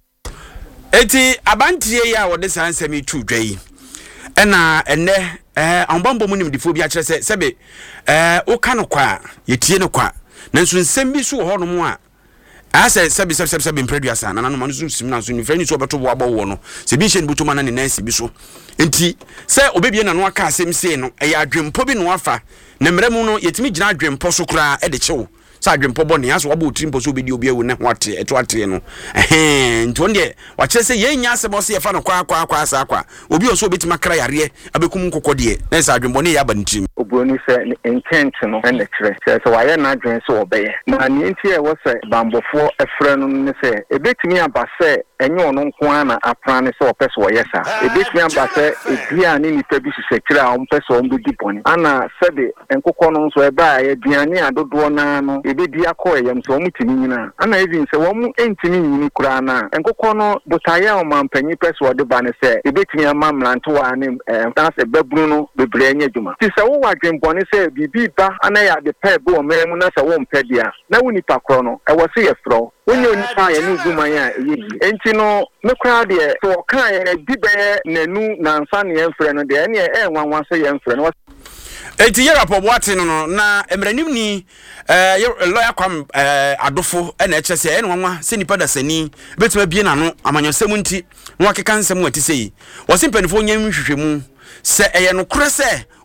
eti abantie ya wo de sansemi tu dwai ena enne ambambo mu nimdifo bi a kire se sebe o ka no kwa yetie no kwa nanso nsem bi so ho no mu a ase sebe impreduasa na no so sim na so ni frani so beto bo abo wo no se bi hye ni buto mana ne nansi bi so enti se obebie na no aka asem sei no ya adwempo bi no afa na mremu no yetimi gina adwempo so kura e de kyew sa adwempo bo ne aso wabo trimpo so obedi obi ewu ne ho ate eto ate no enti onde wa kire se yenya asebo se ye fa no kwa asa kwa obi oso obetima kra yare abekum nkokode na sa adwempo ne ya ba ntrim obroni se intent no na kire se wa ye na adwen se obeye na ni enti e wo se bambofo efre no ne se ebetimi aba se enye ono nko na apran ne se opese wo yesa ebetimi aba se edua ne ni tabi sise kire a ompese o mbudi boni ana sebe enkokọ no so eba ya duane adodo na no ebedi akọ yam so omutimi nyina ana even se wo mu entimi nyini kura na enkokọ no botaya o mampanyi pese wo de ba ne se ebetimi amamlanto wa ne na se babru no bebre anya djuma ti se wo wadwenbone se bibi ba ana ya de pa bo o meremu na se wo mpedia na woni pakro no e wo se ye fro wonye onipa ya ne djuma ya eyi enti no me kura de so kan ya dibe nanu na nsa ne enfre no de ene nwanwan se ye enfre no eti yera po boate no na emranim ni lawyer kwam adofo na eche se ene nwanwa se nipa da sani betuma bie na no amanyosem nti no akeka nsem wati sei wo simpanifo nyam hwehwemu se eye no kure se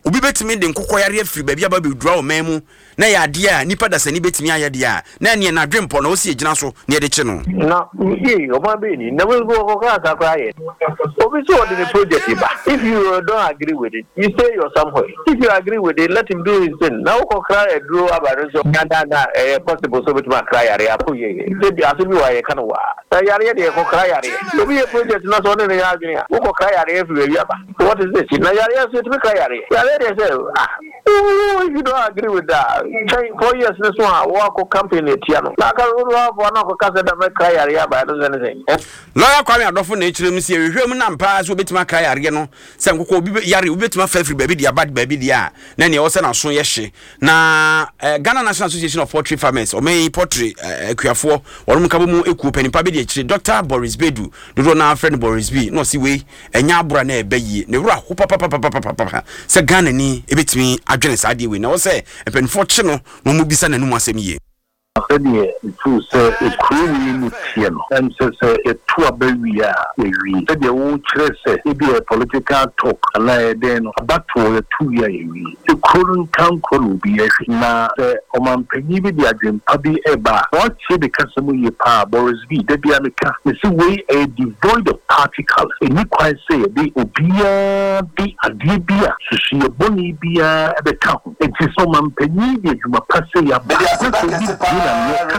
obi betimi de nkokoyare afiri baabi aba bedura o memu na ya ade a nipa da sani betimi ayede a na ne na dwempo na o si egina so ne de che no na ye o ma be ni na we go ko ka kwa ye obi so the project ba if you don't agree with it you say you're somewhere if you agree with it let him do his thing na ko cry a draw about so na possible so betuma cry are apo ye say bi aso bi wa ye kan wa ta yare de ko cry are obi ye project na so ne ya adwene a ko cry are every wi aba what is this na yare so to cry are yare de say if you don't agree with that 4 years this one work company tiano na ka ru wa na ko kasa da me cry are aba do anything lawyer Kwame Adofo na echirem si ehwehwem na mpa so betima cry are no se nkoko obi yare obi betima fa free baabi dia bad baabi dia na ne wo se na so ye hye na Ghana National Association of Poultry Farmers o me poultry akuafo worum ka bomu ekuo panipa be de echire Dr. Boris Bedu dodo na friend Boris B no si we enya abura na ebayi ne wura ho papa se Ghana ni ebetimi adwene sa de we na wo se empanifo che no no mu bisa na numu asem ye Sɛdeɛ ɛtu sɛ ɛkuro yi mu tie no ɛm sɛ ɛtu abawi a ɛwie sɛdeɛ wokyerɛ sɛ ebi political talk anaa ɛdɛn no abatoɔ ɛtu yi a ɛwie ɛkuro no nka nkɔ no obi ahwe na sɛ ɔmampanyin bi de adwempa bi ɛba a wɔakyerɛ de kasa mu yie paa Boris B da bia meka ne sɛ wei ɛyɛ devoid of particles ɛni kwan sɛ yɛde obiara de adeɛ bi a susuyɛ bɔne biara ɛbɛka ho ɛnti sɛ ɔmampanyin de adwuma pa sɛ yɛaba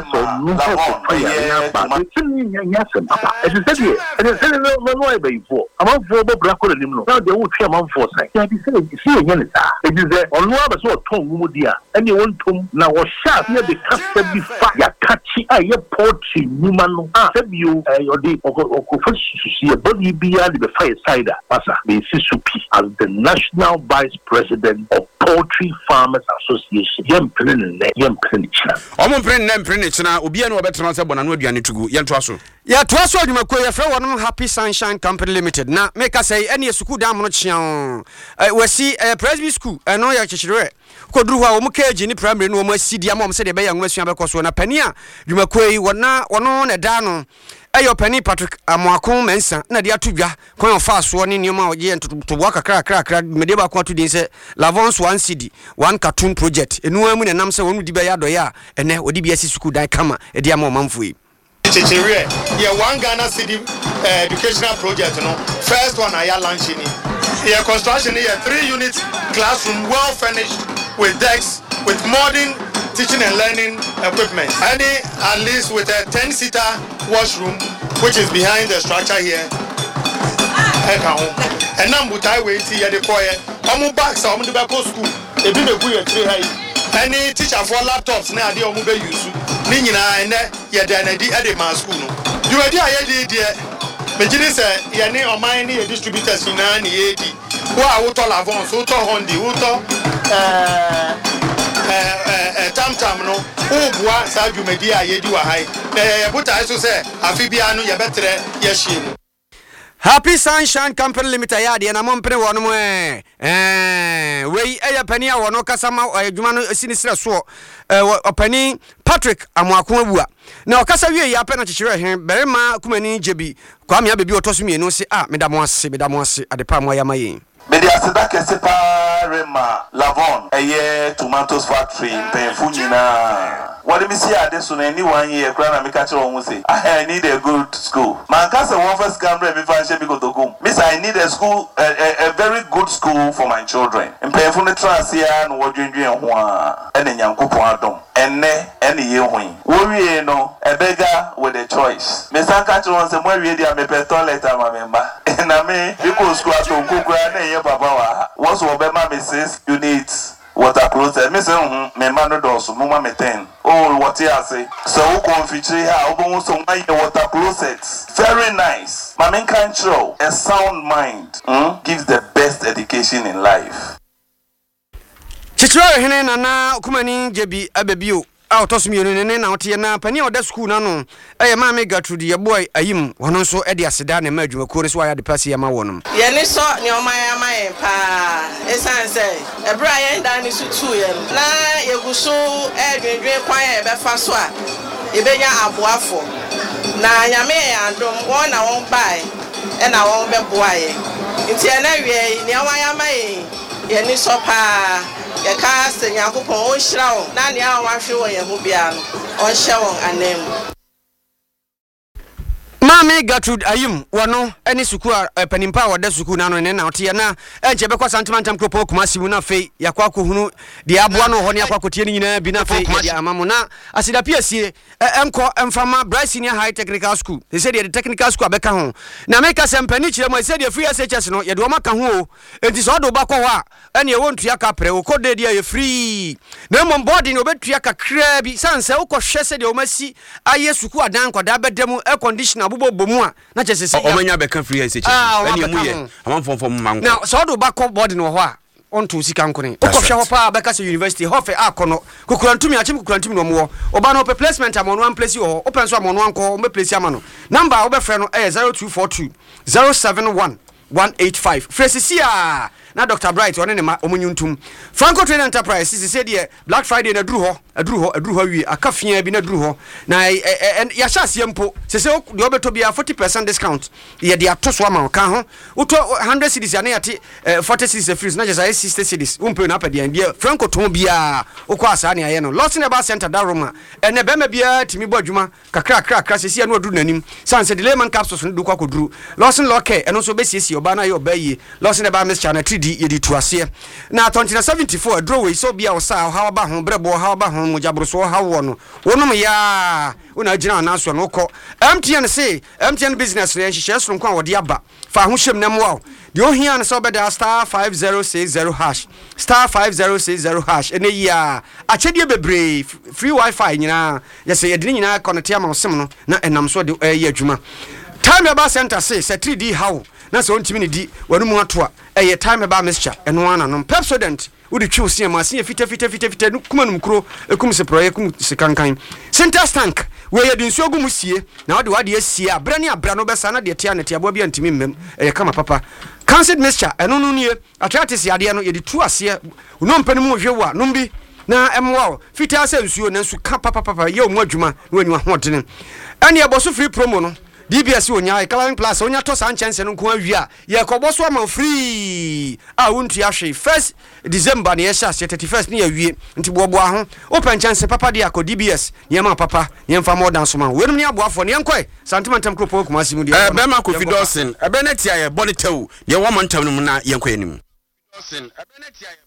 as the National Vice President of Poultry Farmers Association. Prene china obia no obetena se bona no aduane tugu ye ntoa so ya toa so adwumako ye frɛ wonom Happy Sunshine Company Limited na make say ene suku dam no chia wasi Presby School eno ya chichire koduru ha wo keji ni primary no mo asidi am se de be ya nwasua bekoso na pani a dwumako yi wono na da no ayo pani Patrick Amoakon mensa na de atodwa kon fa so ne nioma oje ntotobo kakra mede ba ko atudin se Lavons 1 CD 1 cartoon project enu amu ne nam se wonu di be ya do ya ene odi bi asi school dai kama e de am manfo yi Chichiriye, yeah, 1 Ghana City educational project, no. First one I launching it. Yeah, construction here, 3 units classroom, well furnished with desks, with modern teaching and learning equipment. At least with a 10-seater washroom, which is behind the structure here. And now I wait here the choir. I'm back, so I'm going to go school. They do the good 3 high. Any teacher for laptops na ade omo be use ni nyina ene ye da na di ade ma school no you ade aye di me gini se ye ni oman ni distributors na ni ye di wa wo to Lavons wo to Hondi wo to tam no wo bua sa dwumadi aye di wa hai ye buta so se afi bia no ye betre ye hye mu Happy Sunshine Company Limited ya de na mompre wono mo wei eya pani a wono kasama adwuma no sinisira so opani Patrick Amoakon abua na okasa wie ya pe na chichire he berema kumani jebi Kwame abebi otoso mienu se medamo ase adepa mo ya mayi Mede aseda kese pa rema Lavon eye tomatoes factory penfu nyina wale misi ade so na ni 1 year kra na meka kire won say I need a good school man ka say one first camera me fan she be go to go miss I need a school a very good school for my children penfu ne transia no wodwendwen ho a ene nyankopon adom enne ye hoin wo wie no ebega with a choice me san ka kire won say mo wie dia me pe toilet ama memba na me because school ato kokura na ye baba wa what's obema me 6 units water closet me say me man no do so mo ma me 10 oh what you say so who confitry ha obo so my water closet very nice my main control a sound mind gives the best education in life chichiro hene na kumani jebi abebio autosmi ne na ote na pani oda school na no ma me Gertrude ye boy ayim wono so e de aseda na ma adwumako ne so ya de pase ya ma wono ye ne so ne o ma ye pa esan say ebra ye nda ni su tu ye na ye guso edwendwen kwan ye be fa so a ye benya aboafo na nyame ya andom won na won bai e na won be boa ye nti na wie ne o ya ma ye yɛni sɔ paa yɛka sɛ nyankopɔn ɔnhyira wɔn na nea a wɔahwe wɔ yɛn ho bia no ɔnhyɛ wɔn anan mu. Mami Gertrude Ayim wano eni suku panimpa wada suku na no ne na ote na enche bekwa santimantam kropo Kumasi mu na fe yakwa hunu de aboa no ho ne yakwa kotie ni nyina bi na fe ya amamu na asida piesie enko emfama Bryce Senior High Technical School they said the technical school abeka ho na meka sempani kire mo said the free SHS no ye de o maka ho enti so do ba kɔ ho a ene ye wontua ka pre wo kode de ye free na mo board ni obetua kakra bi sanse wo kɔ hwɛ said o masi aye suku adan kwada bedam air conditioner bomu a na chese se omanya beka free SHS ene mu ye amanfomfom manko na so do ba kɔ board no ho a onto sika nkone okɔhwɛ ho pa beka se university hofe akono kukurantumi achim kukurantumi no mo oba no placement amono an place ho open so amono anko o me place amano number obefrɛ no 0242 071 185 Fresia na Dr. Bright one ne ma omunyuntum Franco Trade Enterprise said the Black Friday na duru ho wi akafia bi na duru ho na ya hyase mpo se de obeto bia 40% discount ye de atoso ama ka ho uto 100 cedis ya na yate 40 cedis free na just 60 cedis umpe na pede dia Franco ton bia ukọ asa na ye no Lost Neighbor Center da Roma ene be ma bia timi bo adwuma kakra se no aduru nanim sanse de layman capsules no du kwa koduru Lost Locker eno so be siesie oba na ye obayi Lost Neighbor Mr. na 3D yedi tuase na 2074 draway so bia o sa ha ba ho brebo ha ba ho mujabroso ha wo no wonum ya una gina na so no ko MTN business re hihye so nkwa wode aba fa ho hyem na mo de ohia na so beda star 5060 hash star 5060 hash ene ya achedie bebre free wifi nyina yese yedine nyina connect ama osem no na enam so de ye adwuma time about center say 3D how na so ntimi ne di wanumu atoa time about mixture eno ana no Pepsodent udi twi osia ma se fita kumanum kro ekum se proye kum se kankan center tank we ye dinsu ogum sie na wade asie abra ne abra no besa na de tia ne tia bo bia ntimi mmem kama papa cancelled mixture eno no nie atratis yade no ye di tu ase no mpanimu hwewa no bi na emwa fita se nsuo na nsu ka papa ye omu adwuma na wanyu hodene ene ye boso free promo no DBS onya Calvin Plus onya to Sanchez no ko awia ye kobo so am free wontu ya hwe 1st December ne ye sha 31st ne awie nti bobo ho open chance papa dia ko DBS ye ma papa ye mfa more than so man wenum ne aboafo ne enkoy santimantam kropo Kumasi mu dia be ma Kofi Dawson be na tia ye body tew ye wo mantam no na ye enkoy anim Dawson be na tia ye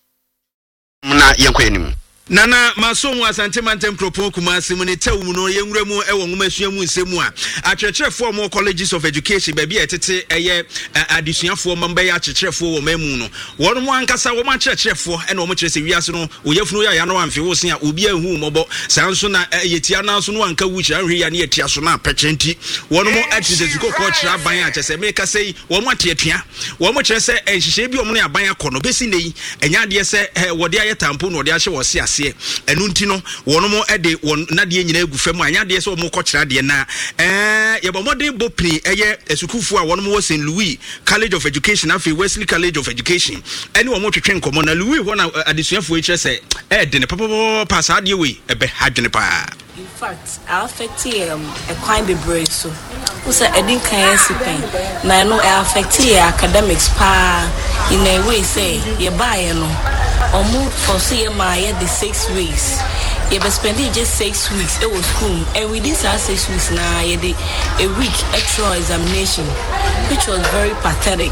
body tew na ye enkoy anim Nana masomu asantimantem kropo Kumasi mu ne tewu no yenwura mu ewo ngomasua mu nsemu a akyerɛkyerɛfo mo colleges of education baabi etete eye adesuafo mamba ya akyerɛkyerɛfo wo mamu no wɔn mo ankasa wo ma akyerɛkyerɛfo ɛna wo mo kyerɛ sɛ wiase no oyefunu ya no amfe wo se a obi ahu mɔbɔ sanso na yetia na so no anka wukyira hwe ya ne yetia so na apɛkyɛnti wɔn mo akyerɛ zuko kɔ kyerɛ aban a kyerɛ sɛ meka sɛ wɔn mo ateatua wɔn mo kyerɛ sɛ nhyehyɛ bi wɔn no aban akɔ no besi nei enya de sɛ wɔde ayɛ tampo no wɔde ahyɛ wɔ se enu nti no wono mo ede won na de nyina egu fam anya de se wo mo kɔkyerɛ de na ye bo modern bopri eye esukufo a wono mo St. Louis College of Education afi Wesley College of Education ene wo mo twetwe nkomo na Louis ho na adesuafo kyerɛ sɛ de ne papa pass ade we ebe hadwene pa. In fact, I affect a quite be brave so. Also, I didn't care sipping. Now, no, I affect academics pa in a way say, you buy no or move for CMI the 6 weeks. You be spending just 6 weeks. It was cool, and with this 6 weeks now, you did a week extra examination, which was very pathetic.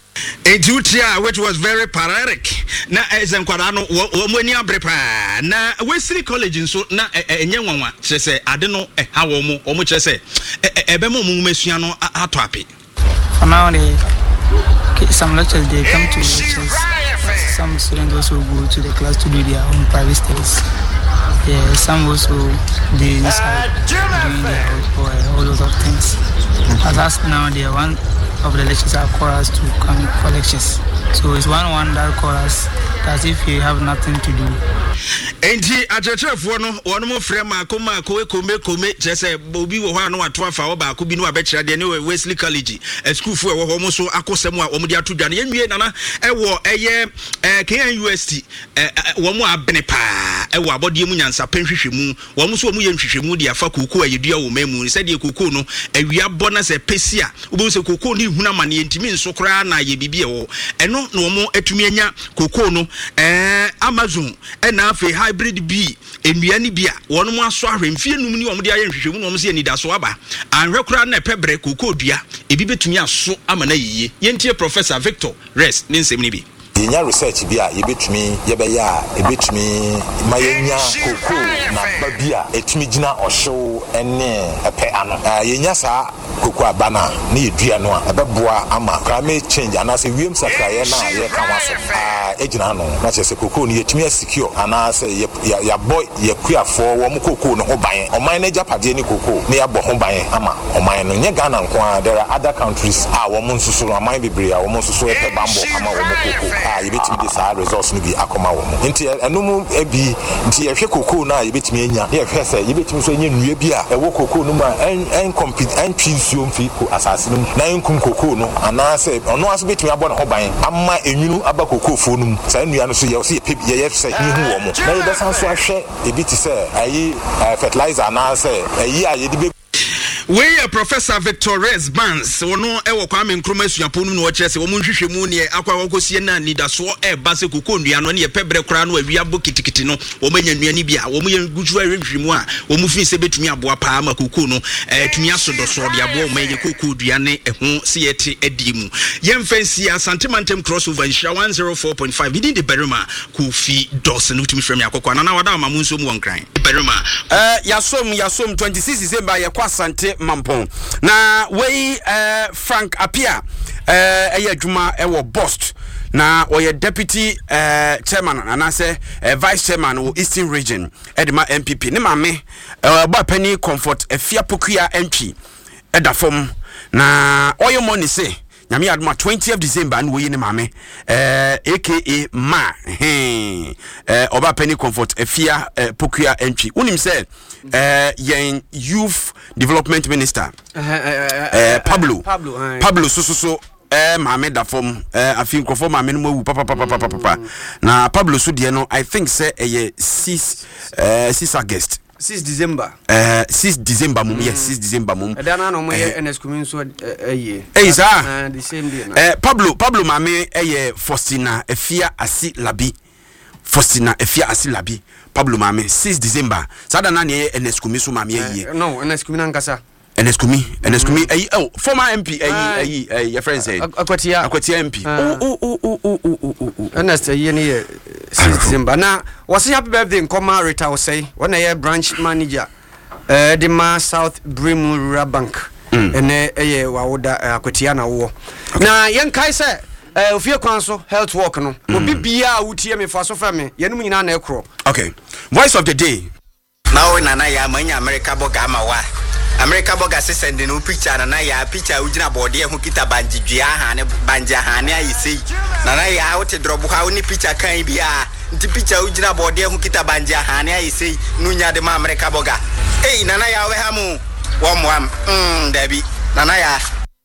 Which was very pathetic. Na ezenkwara no wo ni abrepa na Wesley College so na enye nwanwa kyerɛ sɛ ade no ha wo mo kyerɛ sɛ ebe mo mesua no ato ape. For now some lectures they come to lectures. Some students also go to the class to do their own private studies. Yeah, some also they inside doing their all those of things. As us now they are one of the lectures are called us to come for lectures. So it's one that call us as if you have nothing to do. Enti achechefoɔ no wɔn mo frɛ maakoma kome kyerɛ sɛ obi wɔ hɔ a no wato afa wɔ baako bi no abɛkyerɛ deɛ ne wɔ Wesley College schoolfoɔ ɛwɔ hɔ mo so akɔsɛm a wɔn de ato dwa no yɛnwie nana ɛwɔ ɛyɛ KNUST wɔn mo abene paa ɛwɔ abɔdeɛ mu nyansapɛ nhwehwɛ mu wɔn so wɔn yɛ nhwehwɛ mu de afa koko a yɛdua wɔ mamu sɛdeɛ koko no awia bɔ na sɛ pɛsi a wobɛhu sɛ koko no ihuna ma ne ntimi nso koraa na yɛ bibi ɛwɔ ɛno na wɔn atumi anya koko no Amazon ɛna afei hybrid B enua ni bia wɔn mo aso ahwɛ mfie num ni wɔn de ayɛ nhwehwɛ mu na wɔn sɛ anida so aba anhwɛ koraa na pɛbrɛ koko dua ebi betumi aso ama na yiye yɛntie Professor Victor Rest ne nsɛm ni bi yenya research bi a yebetumi yebɛyɛ a ebetumi mayenya koko na babia etumi gina ɔhyew ene ɛpɛ ano yenya saa koko abana ne yedua no a ɛbɛboa ama climate change anase wiem sakraye na yɛ ka waso egina no na kyerɛ sɛ koko no yetumi asecure anase yabɔ yakuafo wɔ mo koko no ho ban ɔman na japade ne koko ne yabɔ ho ban ama ɔman no nye Ghana nko a there are other countries a wɔn nsusu ɔman bebree a wɔn nsusu ɛpɛ bambo ama wɔn koko yebetimi de saa results no bi akoma wo nti enum ebi nti yehwe koko na yebetimi anya yehwe sɛ yebetimi so anya nnua bi a ɛwɔ koko no ma en compete en twinsuo mfi ko asase no na enkum koko no anase ɔno aso betimi abɔ ne ho ban ama enwunu aba koko fo no mu saa nnua no so yɛ sɛ hihu wɔ mo na yɛbɛsan so ahwɛ ebi ti sɛ ayi fertilizer na sɛ ayi a yɛde we Professor Victor Rez Bans wono ewo Kwame Nkrumah suapo no wo kyerɛ sɛ wo nhwehwɛ mu ne akwa wakosie na nidaso base koko ndua no ne pebre kora no awia bo kitikiti no wo manya nnuani bia wo mo yɛ guju ahwehwɛ mu a wo mo fi sɛ betumi aboa paa ma koko no tumi asodoso de aboa wo manya koko dua ne ɛho se yɛte adi mu yɛmfansi Asantemantem crossover nhyira 104.5 bidi de Berima Kofi Dos no tumi frɛ me akɔkɔ na wada ma mu nso mu wɔnkran Berima yasom 26 December yɛkɔ Asante Mampong na wei Frank Apia ɛyɛ adwuma ɛwɔ Bost na oye deputy chairman anase vice chairman wɔ Eastern Region edema MPP ne maame ba pani Comfort Efia Pokuya MP edafom na oyo money say nyame aduma 20th December no we ne maame aka ma oba pani Comfort Efia Pokuya MP unim say yen youth development minister Pablo so maame da fom afin krofo maame no wu papa na Pablo so de no I think say 6 August 6 December 6 December mum yes 6 December mum edana no mo ye NS kumin so the same day Pablo maame Faustina Efia Asi Labi Pablo maame 6 December sada na ne NS kumin so maame no NS kumin ankasa NS Kumi former MP your friend said Akwatia MP NS ye 6 December na was happy birthday in Koma Rita was say when I branch manager the Ma South Brimu Rural Bank ene wawoda Akwatia na wo na yen kai say ofie kwan so health work no obi bia wutie me fa so fa me yenum nyina na ekro. Okay, voice of the day now na ya manya America boga amawa America boga se send no picture na ya picture ugina body ho kita banjidua ha ne banja ha ne ayisi na ya wote drop ha oni picture kan bia nti picture ugina body ho kita banja ha ne ayisi nunya de ma America boga na ya we ha mu wom dabi na ya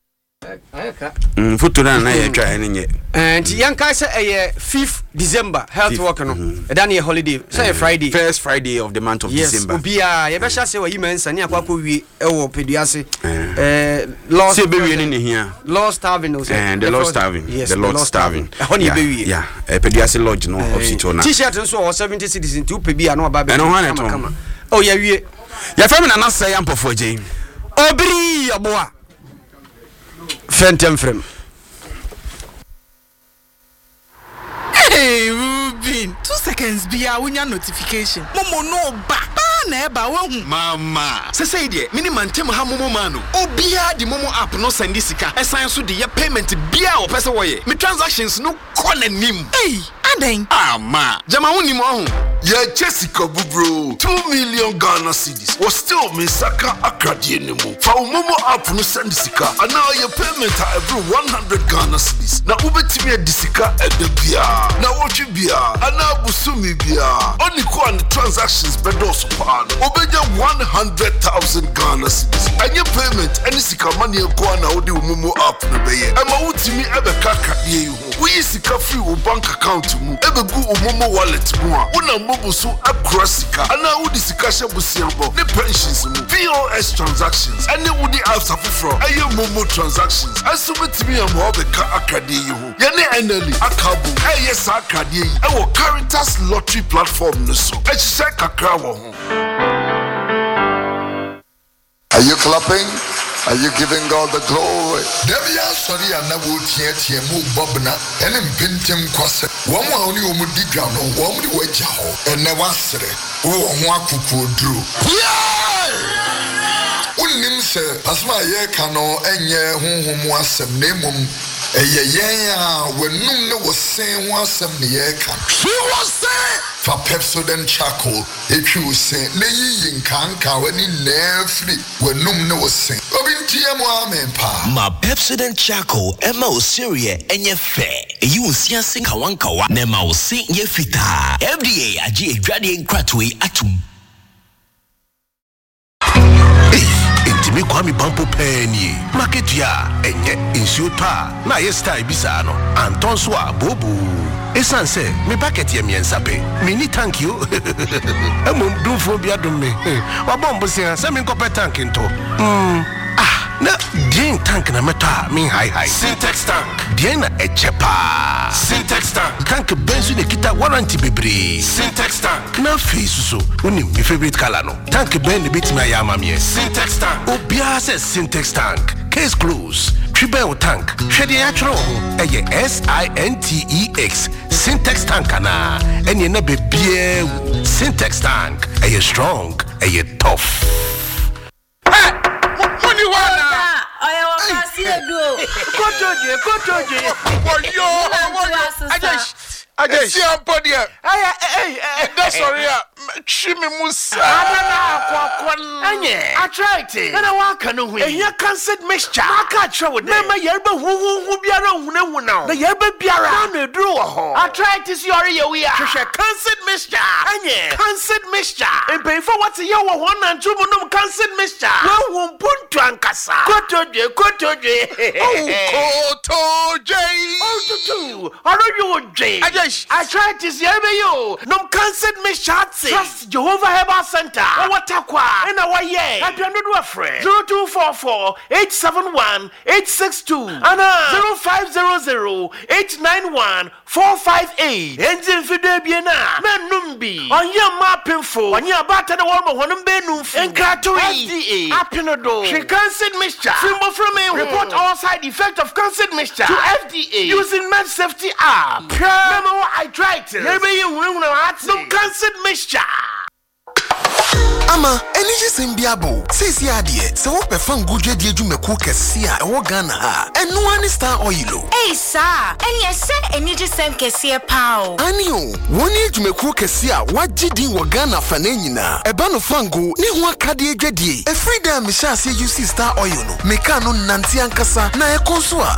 futura na ya twa enye nti yanka se 5th December health work no dan ye holiday say Friday first Friday of the month of December obia ye be sha se wa yimansa ne akwa wi ewo peduase lost se be wi ne here lost starving no say and the lost starving the lost starving honey be wi yeah peduase lodge no hospital na t-shirt nso 70 citizens tu pebia no ba be no wan eto oh ya wi ya fa me na say ampofo agye obiri aboa Phantom frame. Hey Rubin, 2 seconds be a win your notification. Momo no ba na eba wo mama. Say there, minimum tem ha momo mano. Obia di momo app no send sika. Esan so de payment bia o pese wo ye. Me transactions no call nim. Hey, aden. Ma. Jama woni mo ho. Yeah, Jessica Bubro, 2 million Ghana cedis. Was still Misaka Akadienemo. For Momo app no send Sika. And now your payment are every 100 Ghana cedis. Now Ubetimi Disika at the Bia. Now what you Bia. And now Busumi Bia. Only go on the transactions bedos pan. Obeja 100,000 Ghana cedis. And your payment any Sika money go on now the Momo app no be. And my ultimi ebe kaka ye. We Sika free bank account mu. Ebe go Momo wallet mu. Una Mobo so across Sika. And now the Sika shabusiambo. The pensions mu. POS transactions. And then the apps are from. Aye Momo transactions. I submit me a more beka akadi you. Yane eneli akabu. Aye yes akadi. Our Caritas lottery platform no so. I check kakra wo ho. Are you clapping? Are you giving God the glory? Devia sorry ana wo tie mu bobna ene mpintem kwase. Wo mo oni wo mu digwa no, wo mu di waja ho. Ene wasere. Wo ho akuku oduru. Unim se asma ye kano enye honhom asem na emom yen a wenum ne wo sen ho asem ne ye kan. She was say for Pepsodent charcoal etwi wo sen na yiyin kanka wani na free wenum ne wo sen. Obi ntie mo amen pa. Ma Pepsodent charcoal ema o serie enye fe. Eyi wo sia sen kawankawa na ma wo sen ye fita. FDA agi edwade nkratwe atum. Intimi kwami bampo penny market ya enye insuta na yesta ibisa no anton so abobu esanse me packet ye miensape mini thank you emom dumfo bia dum me wabombo sia se me nkopɛ tank nto na din tank na meta min high Syntex tank din na echepa Syntex tank benzu ne kita warranty bebre Syntex tank na face so oni my favorite color no tank ben ne bit na ya mamie Syntex tank obia se Syntex tank case close triple tank hwede ya twro eye SINTEX Syntex tank na eni na bebie Syntex tank eye strong eye tough. I just see a body. That's sorry. Shimmy Musa. I tried it. And I walk on away. You can't sit mixture. I can't show it. Never yerba who be around now. The yerba be around the draw. I tried to see your we are. Can't sit mixture. Can't sit mixture. And pay for what's a year 1 and 2 months. Can't sit mixture. No one put to Ankasa. Koto J. Koto J. Oh, J. Oh, I know you, J. I tried to see you. No cancer me shots. Trust Jehovah Herbal Center. Watakwa. And our ye. I don't know a friend. 0244 871 862. And 0500 891 458. Engine Fidebiana. Men numbi. On your mapping for. On your batter the woman one benum. And Katoi. FDA. Apinodo. She cancer mixture. Symbol from me. Report all side effect of cancer mixture to FDA using Med Safety app. Remember I tried to. No cancer mixture. Ama eniji sembiabo sisi adie se wo pe fan godwe die dwumaku kese a ewo Ghana ha enu ani Star Oil o sir enye se eniji sem kese pao ani o woni dwumaku kese a wagidi wo Ghana fa na nyina eba no fango ni ho akade adwadie every day me sha se use Star Oil no me ka no nante ankasa na ekoso a